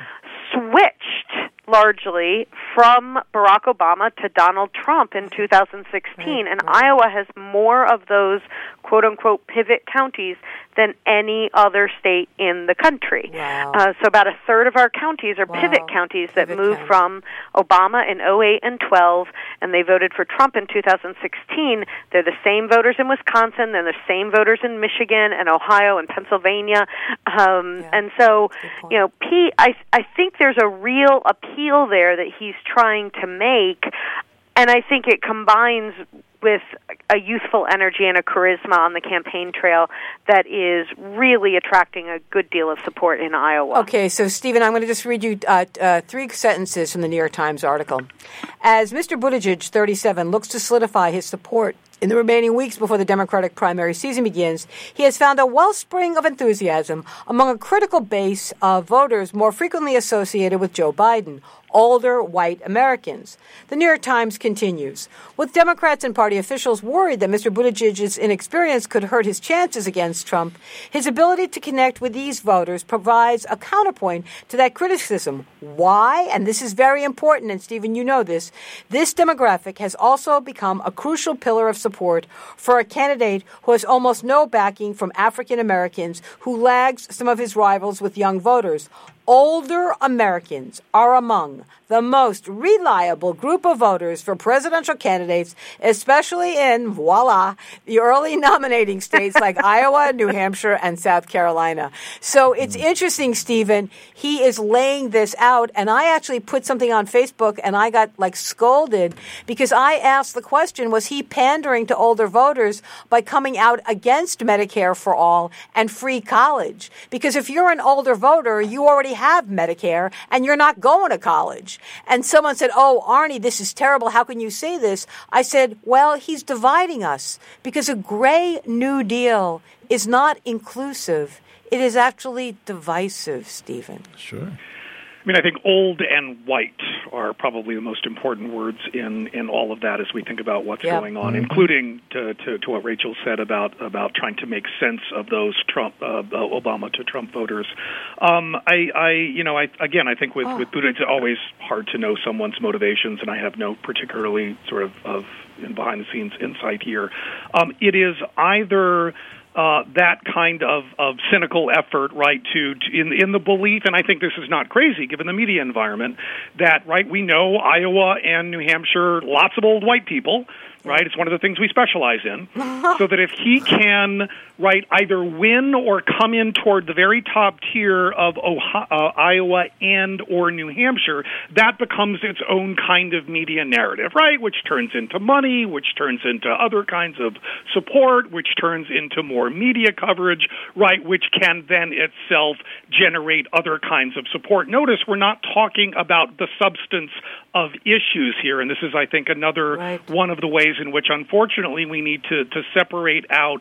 Speaker 4: switched largely from Barack Obama to Donald Trump in two thousand sixteen. Right, and right. Iowa has more of those quote-unquote pivot counties than any other state in the country.
Speaker 1: Wow.
Speaker 4: Uh, so about a third of our counties are wow. pivot counties that
Speaker 1: pivot
Speaker 4: moved
Speaker 1: counties.
Speaker 4: from Obama in oh eight and twelve, and they voted for Trump in two thousand sixteen. They're the same voters in Wisconsin, they're the same voters in Michigan and Ohio and Pennsylvania. Um,
Speaker 1: yeah.
Speaker 4: And so, you know, Pete, I, I think there's a real appeal there that he's trying to make, and I think it combines with a youthful energy and a charisma on the campaign trail that is really attracting a good deal of support in Iowa.
Speaker 1: Okay, so Stephen, I'm going to just read you uh, uh, three sentences from the New York Times article. As Mister Buttigieg, thirty-seven, looks to solidify his support in the remaining weeks before the Democratic primary season begins, he has found a wellspring of enthusiasm among a critical base of voters more frequently associated with Joe Biden, older white Americans. The New York Times continues, with Democrats and party officials worried that Mister Buttigieg's inexperience could hurt his chances against Trump, his ability to connect with these voters provides a counterpoint to that criticism. Why? And this is very important, and Stephen, you know this. This demographic has also become a crucial pillar of support for a candidate who has almost no backing from African Americans, who lags some of his rivals with young voters. Older Americans are among the most reliable group of voters for presidential candidates, especially in, voila, the early nominating states like Iowa, New Hampshire, and South Carolina. So it's interesting, Stephen. He is laying this out, and I actually put something on Facebook, and I got, like, scolded because I asked the question, was he pandering to older voters by coming out against Medicare for all and free college? Because if you're an older voter, you already have Medicare, and you're not going to college. And someone said, oh, Arnie, this is terrible. How can you say this? I said, well, he's dividing us because a gray New Deal is not inclusive. It is actually divisive, Stephen.
Speaker 2: Sure.
Speaker 3: I mean, I think old and white are probably the most important words in, in all of that as we think about what's
Speaker 1: yep.
Speaker 3: going on, mm-hmm. including to, to, to what Rachel said about, about trying to make sense of those Trump, uh, Obama to Trump voters. Um, I, I, you know, I, again, I think with, oh. with Buttigieg, it's always hard to know someone's motivations, and I have no particularly sort of, of behind-the-scenes insight here. Um, it is either... Uh, that kind of, of cynical effort, right, to, to in in the belief, and I think this is not crazy given the media environment, that, right, we know Iowa and New Hampshire, lots of old white people, right? It's one of the things we specialize in. So that if he can, right, either win or come in toward the very top tier of Ohio, uh, Iowa and or New Hampshire, that becomes its own kind of media narrative, right, which turns into money, which turns into other kinds of support, which turns into more media coverage, right, which can then itself generate other kinds of support. Notice we're not talking about the substance of issues here, and this is, I think, another right. one of the ways in which, unfortunately, we need to, to separate out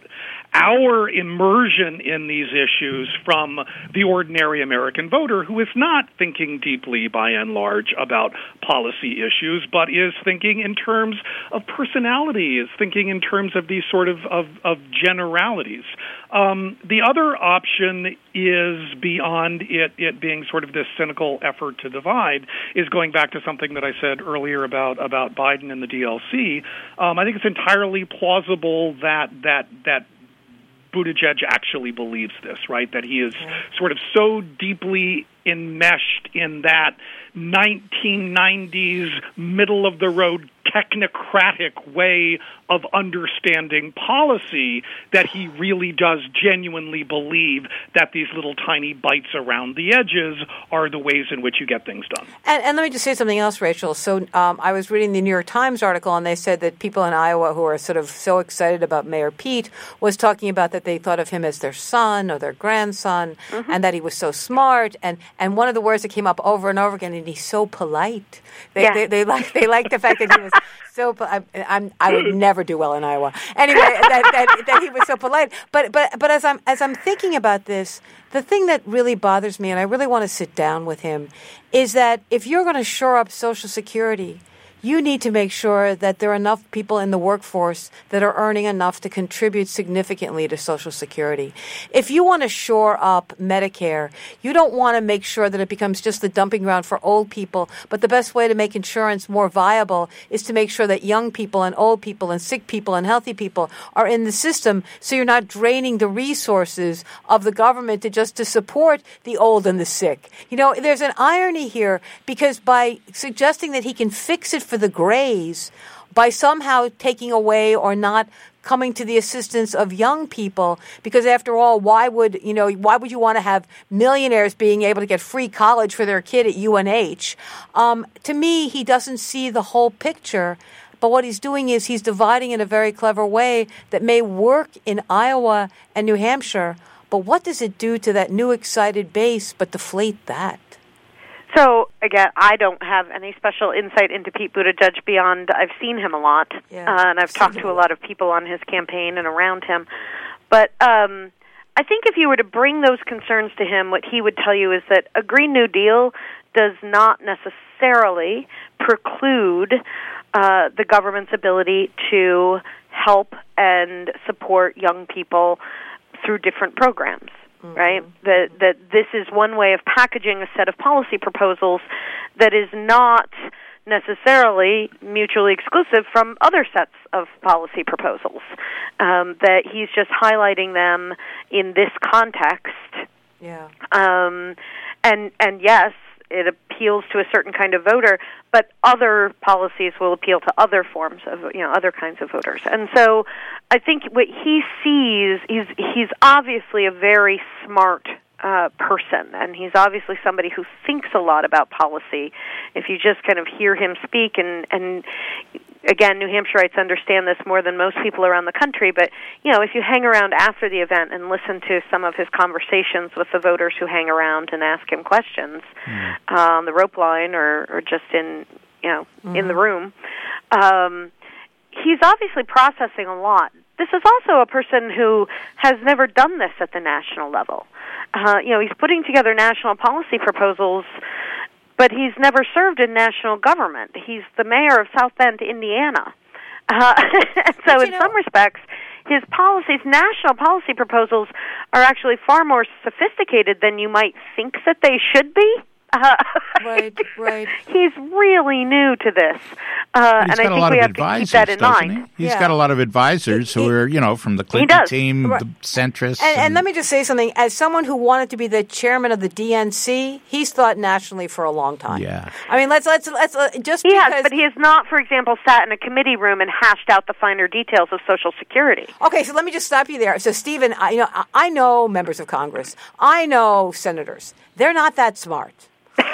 Speaker 3: our immersion in these issues from the ordinary American voter who is not thinking deeply, by and large, about policy issues, but is thinking in terms of personality, is thinking in terms of these sort of, of, of generalities. Um, the other option is, beyond it, it being sort of this cynical effort to divide, is going back to something that I said earlier about, about Biden and the D L C. Um, I think it's entirely plausible that that that Buttigieg actually believes this, right? That he is sort of so deeply enmeshed in that nineteen nineties middle-of-the-road technocratic way of understanding policy that he really does genuinely believe that these little tiny bites around the edges are the ways in which you get things done.
Speaker 1: And, and let me just say something else, Rachel. So um, I was reading the New York Times article, and they said that people in Iowa who are sort of so excited about Mayor Pete was talking about that they thought of him as their son or their grandson, mm-hmm. and that he was so smart. And, and one of the words that came up over and over again, and he's so polite. They yeah. they, they like they like the fact that he was so. I, I'm I would never do well in Iowa. Anyway, that, that that he was so polite. But but but as I'm as I'm thinking about this, the thing that really bothers me, and I really want to sit down with him, is that if you're going to shore up Social Security, you need to make sure that there are enough people in the workforce that are earning enough to contribute significantly to Social Security. If you want to shore up Medicare, you don't want to make sure that it becomes just the dumping ground for old people, but the best way to make insurance more viable is to make sure that young people and old people and sick people and healthy people are in the system, so you're not draining the resources of the government to just to support the old and the sick. You know, there's an irony here, because by suggesting that he can fix it for the grays, by somehow taking away or not coming to the assistance of young people, because after all, why would you know why would you want to have millionaires being able to get free college for their kid at U N H? Um, to me, he doesn't see the whole picture. But what he's doing is he's dividing in a very clever way that may work in Iowa and New Hampshire. But what does it do to that new excited base but deflate that?
Speaker 4: So, again, I don't have any special insight into Pete Buttigieg beyond I've seen him a lot,
Speaker 1: yeah.
Speaker 4: uh, and I've talked to a lot of people on his campaign and around him. But um, I think if you were to bring those concerns to him, what he would tell you is that a Green New Deal does not necessarily preclude uh, the government's ability to help and support young people through different programs. Right? That that this is one way of packaging a set of policy proposals that is not necessarily mutually exclusive from other sets of policy proposals. Um, that he's just highlighting them in this context.
Speaker 1: Yeah.
Speaker 4: Um, and and yes, it appeals to a certain kind of voter, but other policies will appeal to other forms of, you know, other kinds of voters. And so I think what he sees, he's, he's obviously a very smart uh, person, and he's obviously somebody who thinks a lot about policy. If you just kind of hear him speak, and, and again, New Hampshireites understand this more than most people around the country, but, you know, if you hang around after the event and listen to some of his conversations with the voters who hang around and ask him questions mm. uh, on the rope line or, or just in, you know, mm-hmm. in the room, um, he's obviously processing a lot. This is also a person who has never done this at the national level. Uh, you know, he's putting together national policy proposals, but he's never served in national government. He's the mayor of South Bend, Indiana. Uh, so in know, some respects, his policies, national policy proposals, are actually far more sophisticated than you might think that they should be. Uh,
Speaker 1: right, right.
Speaker 4: He's really new to this, uh, and I think we have to keep that in mind.
Speaker 2: He? He's
Speaker 1: yeah.
Speaker 2: got a lot of advisors he, who are, you know, from the Clinton team, right. the centrists.
Speaker 1: And,
Speaker 2: and,
Speaker 1: and let me just say something. As someone who wanted to be the chairman of the D N C, he's thought nationally for a long time.
Speaker 2: Yeah.
Speaker 1: I mean, let's let's let's uh, just
Speaker 4: he
Speaker 1: because
Speaker 4: has, but he has not, for example, sat in a committee room and hashed out the finer details of Social Security.
Speaker 1: Okay, so let me just stop you there. So, Stephen, I, you know, I know members of Congress. I know senators. They're not that smart.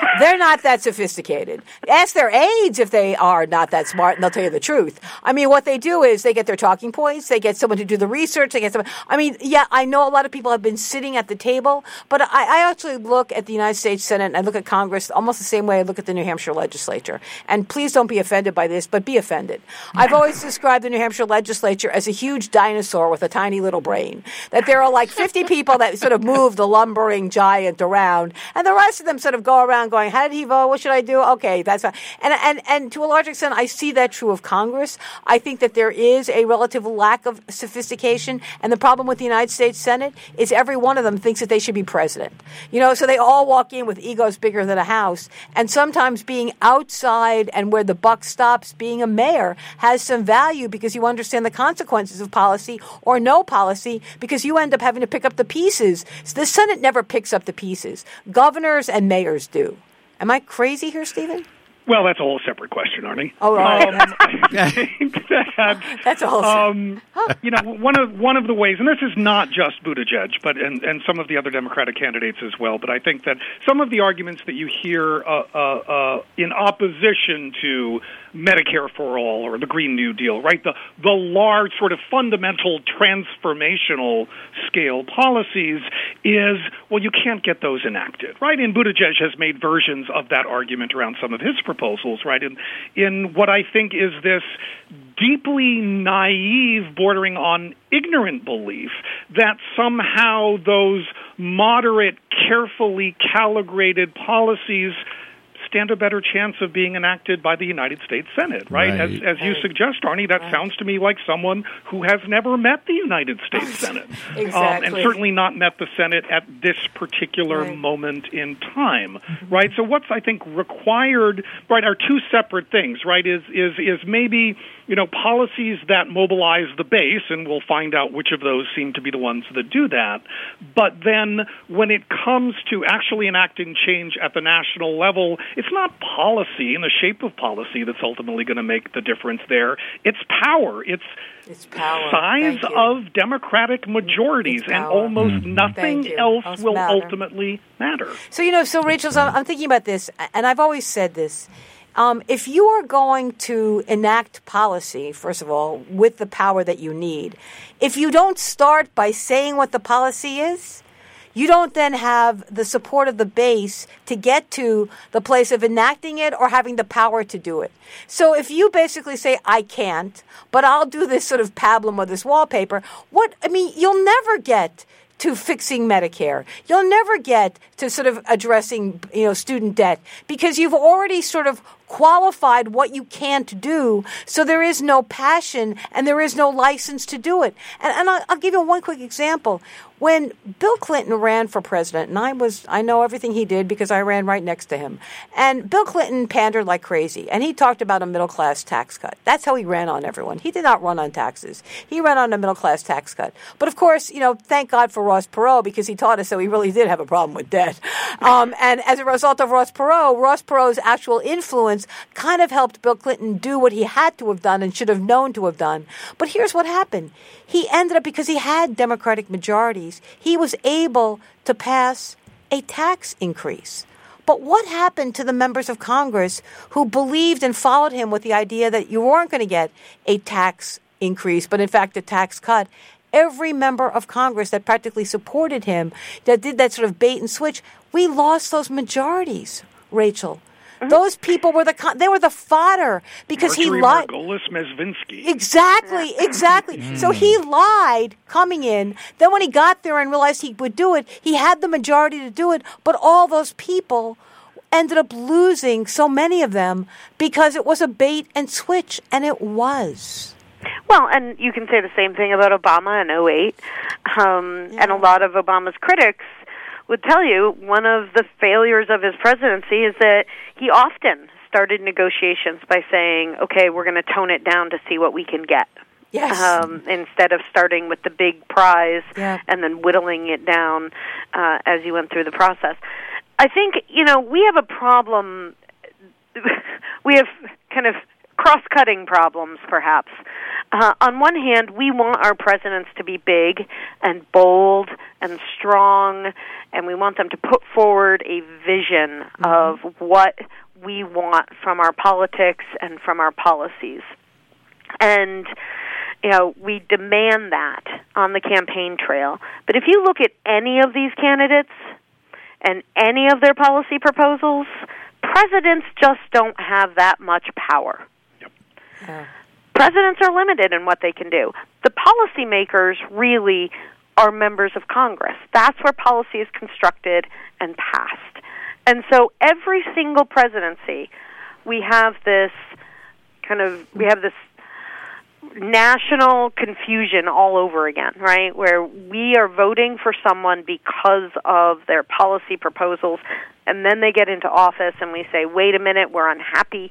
Speaker 1: They're not that sophisticated. Ask their aides if they are not that smart, and they'll tell you the truth. I mean, what they do is they get their talking points, they get someone to do the research, they get someone. I mean, yeah, I know a lot of people have been sitting at the table, but I, I actually look at the United States Senate and I look at Congress almost the same way I look at the New Hampshire legislature. And please don't be offended by this, but be offended. I've always described the New Hampshire legislature as a huge dinosaur with a tiny little brain. That there are like fifty people that sort of move the lumbering giant around, and the rest of them sort of go around going, how did he vote? What should I do? Okay, that's fine. And, and, and to a large extent, I see that true of Congress. I think that there is a relative lack of sophistication, and the problem with the United States Senate is every one of them thinks that they should be president. You know, so they all walk in with egos bigger than a house, and sometimes being outside and where the buck stops, being a mayor, has some value because you understand the consequences of policy or no policy because you end up having to pick up the pieces. So the Senate never picks up the pieces. Governors and mayors do. Am I crazy here, Stephen?
Speaker 3: Well, that's a whole separate question, Arnie.
Speaker 1: Oh, right.
Speaker 3: Um, I think that,
Speaker 1: that's a whole
Speaker 3: um, you know, one of one of the ways, and this is not just Buttigieg, but and, and some of the other Democratic candidates as well. But I think that some of the arguments that you hear uh, uh, uh, in opposition to Medicare for all or the Green New Deal, right? The the large sort of fundamental transformational scale policies is, well, you can't get those enacted, right? And Buttigieg has made versions of that argument around some of his proposals, right? In in what I think is this deeply naive, bordering on ignorant belief that somehow those moderate, carefully calibrated policies stand a better chance of being enacted by the United States Senate, right?
Speaker 2: Right.
Speaker 3: As, as you suggest, Arnie, that
Speaker 1: Right.
Speaker 3: sounds to me like someone who has never met the United States Senate.
Speaker 1: Exactly.
Speaker 3: Um, and certainly not met the Senate at this particular
Speaker 1: Right.
Speaker 3: moment in time, right? So what's, I think, required, right, are two separate things, right, is, is, is maybe, you know, policies that mobilize the base, and we'll find out which of those seem to be the ones that do that. But then when it comes to actually enacting change at the national level, it's not policy in the shape of policy that's ultimately going to make the difference there. It's power. It's,
Speaker 1: It's power.
Speaker 3: size
Speaker 1: Thank you.
Speaker 3: of Democratic majorities,
Speaker 1: It's
Speaker 3: and
Speaker 1: power.
Speaker 3: almost
Speaker 2: Mm-hmm.
Speaker 3: nothing
Speaker 1: Thank you.
Speaker 3: else
Speaker 1: Else
Speaker 3: will
Speaker 1: matter.
Speaker 3: ultimately matter.
Speaker 1: So, you know, so Rachel, so I'm, I'm thinking about this, and I've always said this. Um, if you are going to enact policy, first of all, with the power that you need, if you don't start by saying what the policy is, you don't then have the support of the base to get to the place of enacting it or having the power to do it. So if you basically say, I can't, but I'll do this sort of pablum or this wallpaper, what, I mean, you'll never get to fixing Medicare. You'll never get to sort of addressing, you know, student debt because you've already sort of qualified what you can't do. So there is no passion and there is no license to do it. And, and I'll, I'll give you one quick example. When Bill Clinton ran for president, and I was, I know everything he did because I ran right next to him. And Bill Clinton pandered like crazy, and he talked about a middle-class tax cut. That's how he ran on everyone. He did not run on taxes. He ran on a middle-class tax cut. But of course, you know, thank God for Ross Perot because he taught us that we really did have a problem with debt. Um, and as a result of Ross Perot, Ross Perot's actual influence kind of helped Bill Clinton do what he had to have done and should have known to have done. But here's what happened. He ended up, because he had Democratic majorities, he was able to pass a tax increase. But what happened to the members of Congress who believed and followed him with the idea that you weren't going to get a tax increase, but in fact a tax cut? Every member of Congress that practically supported him, that did that sort of bait and switch, we lost those majorities, Rachel. Those people were the they were the fodder because
Speaker 3: Marjorie
Speaker 1: he lied.
Speaker 3: Margolis Mezvinsky.
Speaker 1: Exactly, exactly. So he lied coming in. Then when he got there and realized he would do it, he had the majority to do it. But all those people ended up losing, so many of them, because it was a bait and switch, and it was.
Speaker 4: Well, and you can say the same thing about Obama in oh eight. Um,
Speaker 1: Yeah.
Speaker 4: And a lot of Obama's critics would tell you one of the failures of his presidency is that he often started negotiations by saying, okay, we're going to tone it down to see what we can get.
Speaker 1: Yes.
Speaker 4: Um, instead of starting with the big prize
Speaker 1: Yeah.
Speaker 4: and then whittling it down uh, as you went through the process. I think, you know, we have a problem. We have kind of cross-cutting problems, perhaps. Uh, on one hand, we want our presidents to be big and bold and strong, and we want them to put forward a vision mm-hmm. of what we want from our politics and from our policies. And, you know, we demand that on the campaign trail. But if you look at any of these candidates and any of their policy proposals, presidents just don't have that much power.
Speaker 3: Yep.
Speaker 1: Yeah.
Speaker 4: Presidents are limited in what they can do. The policymakers really are members of Congress. That's where policy is constructed and passed. And so every single presidency, we have this kind of, we have this national confusion all over again, right? Where we are voting for someone because of their policy proposals, and then they get into office and we say, wait a minute, we're unhappy.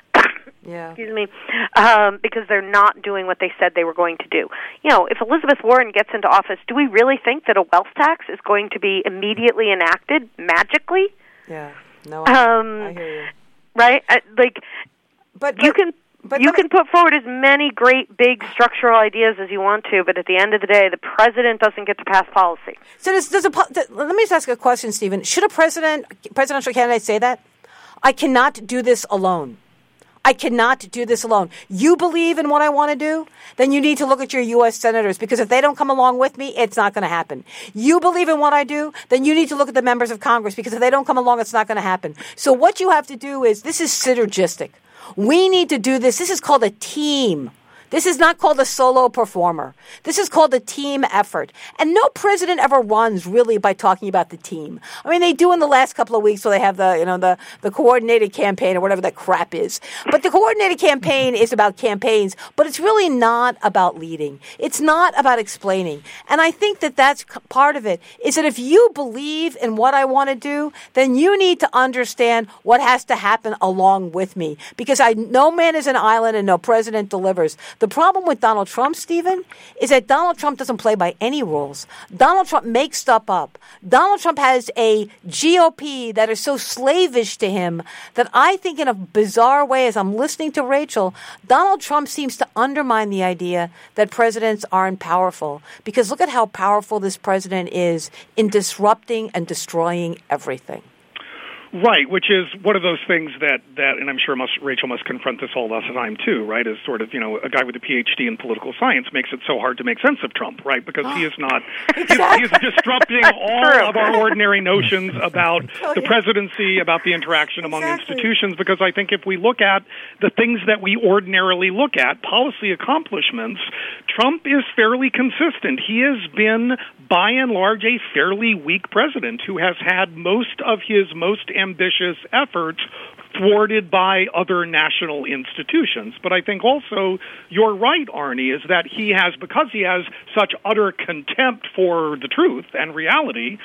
Speaker 1: Yeah.
Speaker 4: Excuse me, um, because they're not doing what they said they were going to do. You know, if Elizabeth Warren gets into office, do we really think that a wealth tax is going to be immediately enacted magically?
Speaker 1: Yeah, no, I,
Speaker 4: um,
Speaker 1: I hear you.
Speaker 4: Right? Uh, like,
Speaker 1: but, but
Speaker 4: you can
Speaker 1: but,
Speaker 4: you
Speaker 1: but,
Speaker 4: can put forward as many great, big structural ideas as you want to, but at the end of the day, the president doesn't get to pass policy.
Speaker 1: So does, does a, let me just ask a question, Stephen. Should a president, presidential candidate say that? I cannot do this alone. I cannot do this alone. You believe in what I want to do? Then you need to look at your U S senators, because if they don't come along with me, it's not going to happen. You believe in what I do? Then you need to look at the members of Congress, because if they don't come along, it's not going to happen. So what you have to do is, this is synergistic. We need to do this. This is called a team. This is not called a solo performer. This is called a team effort. And no president ever runs really by talking about the team. I mean, they do in the last couple of weeks, so they have the, you know, the, the coordinated campaign or whatever that crap is. But the coordinated campaign is about campaigns, but it's really not about leading. It's not about explaining. And I think that that's part of it, is that if you believe in what I want to do, then you need to understand what has to happen along with me. Because I, no man is an island and no president delivers. The problem with Donald Trump, Stephen, is that Donald Trump doesn't play by any rules. Donald Trump makes stuff up. Donald Trump has a G O P that is so slavish to him that I think in a bizarre way, as I'm listening to Rachel, Donald Trump seems to undermine the idea that presidents aren't powerful. Because look at how powerful this president is in disrupting and destroying everything.
Speaker 3: Right, which is one of those things that, that and I'm sure must, Rachel must confront this all the time too, right, is sort of, you know, a guy with a P H D in political science makes it so hard to make sense of Trump, right, because he is not,
Speaker 1: exactly.
Speaker 3: he is disrupting all of our ordinary notions about the presidency, about the interaction among
Speaker 1: exactly.
Speaker 3: institutions, because I think if we look at the things that we ordinarily look at, policy accomplishments, Trump is fairly consistent. He has been, by and large, a fairly weak president who has had most of his most ambitious efforts thwarted by other national institutions. But I think also you're right, Arnie, is that he has, because he has such utter contempt for the truth and reality,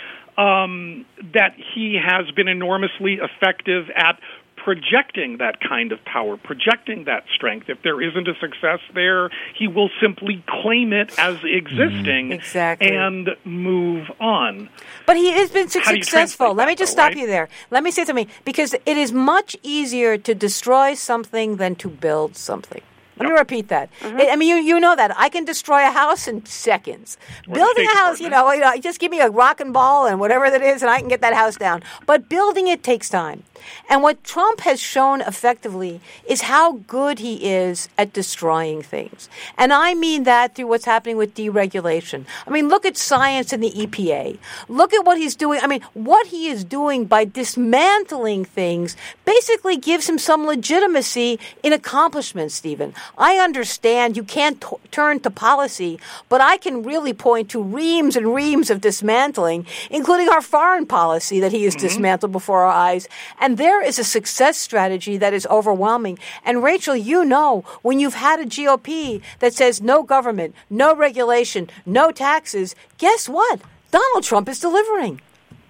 Speaker 3: um, that he has been enormously effective at projecting that kind of power, projecting that strength. If there isn't a success there, he will simply claim it as existing
Speaker 1: exactly.
Speaker 3: and move on.
Speaker 1: But he has been successful. Let me just
Speaker 3: though,
Speaker 1: stop
Speaker 3: right?
Speaker 1: you there. Let me say something, because it is much easier to destroy something than to build something. Let me repeat that. Mm-hmm. I mean, you you know that. I can destroy a house in seconds.
Speaker 3: Or
Speaker 1: building a house, you know, you know, just give me a rock and ball and whatever that is, and I can get that house down. But building it takes time. And what Trump has shown effectively is how good he is at destroying things. And I mean that through what's happening with deregulation. I mean, look at science and the E P A. Look at what he's doing. I mean, what he is doing by dismantling things basically gives him some legitimacy in accomplishments, Stephen. I understand you can't t- turn to policy, but I can really point to reams and reams of dismantling, including our foreign policy that he has mm-hmm. dismantled before our eyes. And there is a success strategy that is overwhelming. And Rachel, you know, when you've had a G O P that says no government, no regulation, no taxes, guess what? Donald Trump is delivering.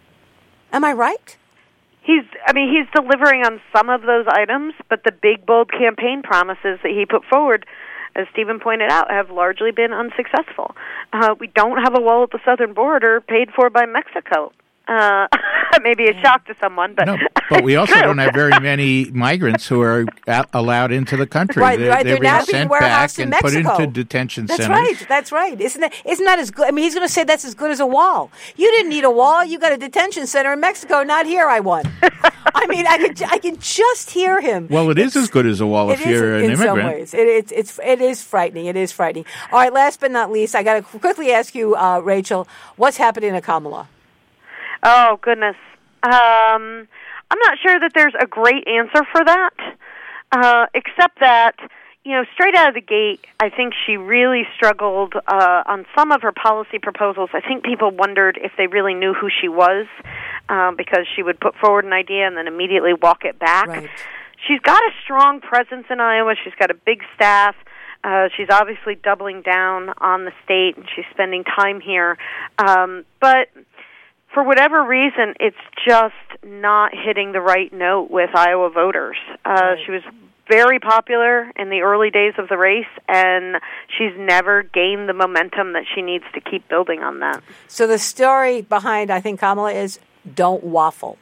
Speaker 1: Am I right?
Speaker 4: He's, I mean, he's delivering on some of those items, but the big, bold campaign promises that he put forward, as Stephen pointed out, have largely been unsuccessful. Uh, we don't have a wall at the southern border paid for by Mexico. Uh, that may be a shock to someone, but
Speaker 2: no, but we also
Speaker 4: true.
Speaker 2: don't have very many migrants who are a- allowed into the country.
Speaker 1: Right,
Speaker 2: they're,
Speaker 1: right.
Speaker 2: they're,
Speaker 1: They're now
Speaker 2: being
Speaker 1: being
Speaker 2: sent back
Speaker 1: warehoused in
Speaker 2: and put
Speaker 1: Mexico.
Speaker 2: into detention
Speaker 1: That's
Speaker 2: centers.
Speaker 1: right. That's right. Isn't that isn't that as good? I mean, he's going to say that's as good as a wall. You didn't need a wall. You got a detention center in Mexico. Not here. I won. I mean, I can I can just hear him.
Speaker 2: Well, it is as good as a wall if
Speaker 1: It is
Speaker 2: you're an
Speaker 1: in
Speaker 2: immigrant.
Speaker 1: some ways. It, it's it's it is frightening. It is frightening. All right. Last but not least, I got to quickly ask you, uh, Rachel, what's happening to Kamala?
Speaker 4: Oh, goodness. Um, I'm not sure that there's a great answer for that, uh, except that, you know, straight out of the gate, I think she really struggled uh, on some of her policy proposals. I think people wondered if they really knew who she was, uh, because she would put forward an idea and then immediately walk it back.
Speaker 1: Right.
Speaker 4: She's got a strong presence in Iowa. She's got a big staff. Uh, she's obviously doubling down on the state, and she's spending time here. Um, but for whatever reason, it's just not hitting the right note with Iowa voters. Uh,
Speaker 1: Right.
Speaker 4: She was very popular in the early days of the race, and she's never gained the momentum that she needs to keep building on that.
Speaker 1: So the story behind, I think, Kamala is don't waffle.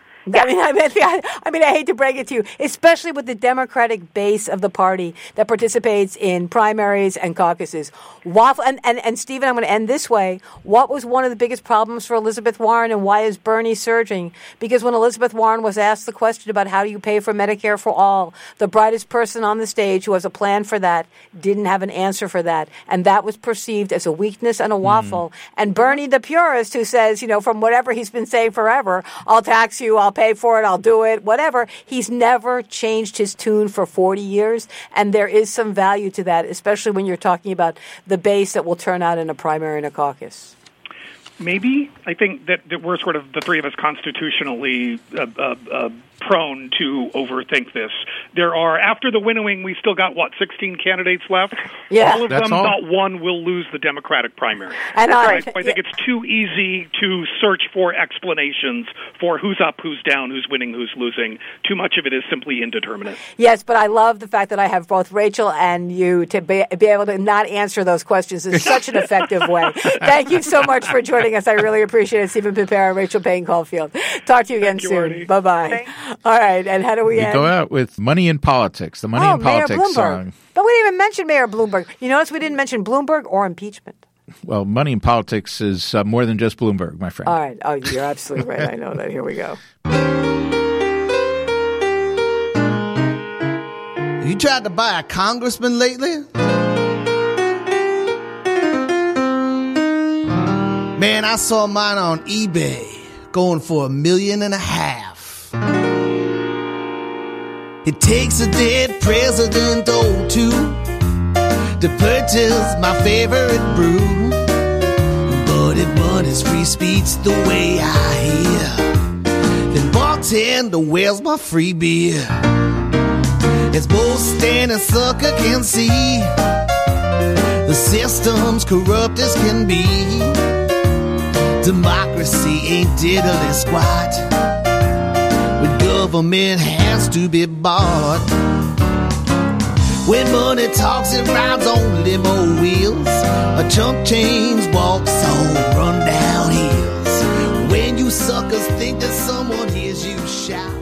Speaker 1: I mean, I mean, I mean, I hate to break it to you, especially with the Democratic base of the party that participates in primaries and caucuses. Waffle, and, and, and Stephen, I'm going to end this way. What was one of the biggest problems for Elizabeth Warren, and why is Bernie surging? Because when Elizabeth Warren was asked the question about how do you pay for Medicare for all, the brightest person on the stage who has a plan for that didn't have an answer for that. And that was perceived as a weakness and a waffle. Mm. And Bernie, the purist, who says, you know, from whatever he's been saying forever, I'll tax you, I'll pay for it, I'll do it, whatever. He's never changed his tune for forty years, and there is some value to that, especially when you're talking about the base that will turn out in a primary and a caucus.
Speaker 3: Maybe. I think that, that we're sort of, the three of us, constitutionally uh, uh, uh, prone to overthink this. There are, after the winnowing, we still got, what, sixteen candidates left?
Speaker 1: Yeah.
Speaker 3: All of
Speaker 2: That's
Speaker 3: them,
Speaker 2: all.
Speaker 3: not one, will lose the Democratic primary.
Speaker 1: And
Speaker 3: I,
Speaker 1: I,
Speaker 3: I think it's too easy to search for explanations for who's up, who's down, who's winning, who's losing. Too much of it is simply indeterminate.
Speaker 1: Yes, but I love the fact that I have both Rachel and you to be, be able to not answer those questions in such an effective way. Thank you so much for joining us. I really appreciate it. Stephen Pimpera and Rachel Payne Caulfield. Talk to you again
Speaker 3: Thank you,
Speaker 1: soon.
Speaker 3: Artie.
Speaker 1: Bye-bye.
Speaker 4: Thanks.
Speaker 1: All right, and how do we
Speaker 2: We
Speaker 1: end?
Speaker 2: go out with Money in Politics, the Money
Speaker 1: oh,
Speaker 2: in
Speaker 1: Mayor
Speaker 2: Politics
Speaker 1: Bloomberg.
Speaker 2: song.
Speaker 1: But we didn't even mention Mayor Bloomberg. You notice we didn't mention Bloomberg or impeachment.
Speaker 2: Well, Money in Politics is uh, more than just Bloomberg, my friend.
Speaker 1: All right. Oh, you're absolutely right. I know that. Here we go.
Speaker 10: You tried to buy a congressman lately? Man, I saw mine on eBay going for a million and a half. It takes a dead president or two to purchase my favorite brew. But if money's free speech the way I hear, then bartender, where's my free beer? As both Stan and Sucker can see, the system's corrupt as can be. Democracy ain't diddly squat when government has to be bought. When money talks, it rides on limo wheels. A chump change walks on run down hills. When you suckers think that someone hears you shout,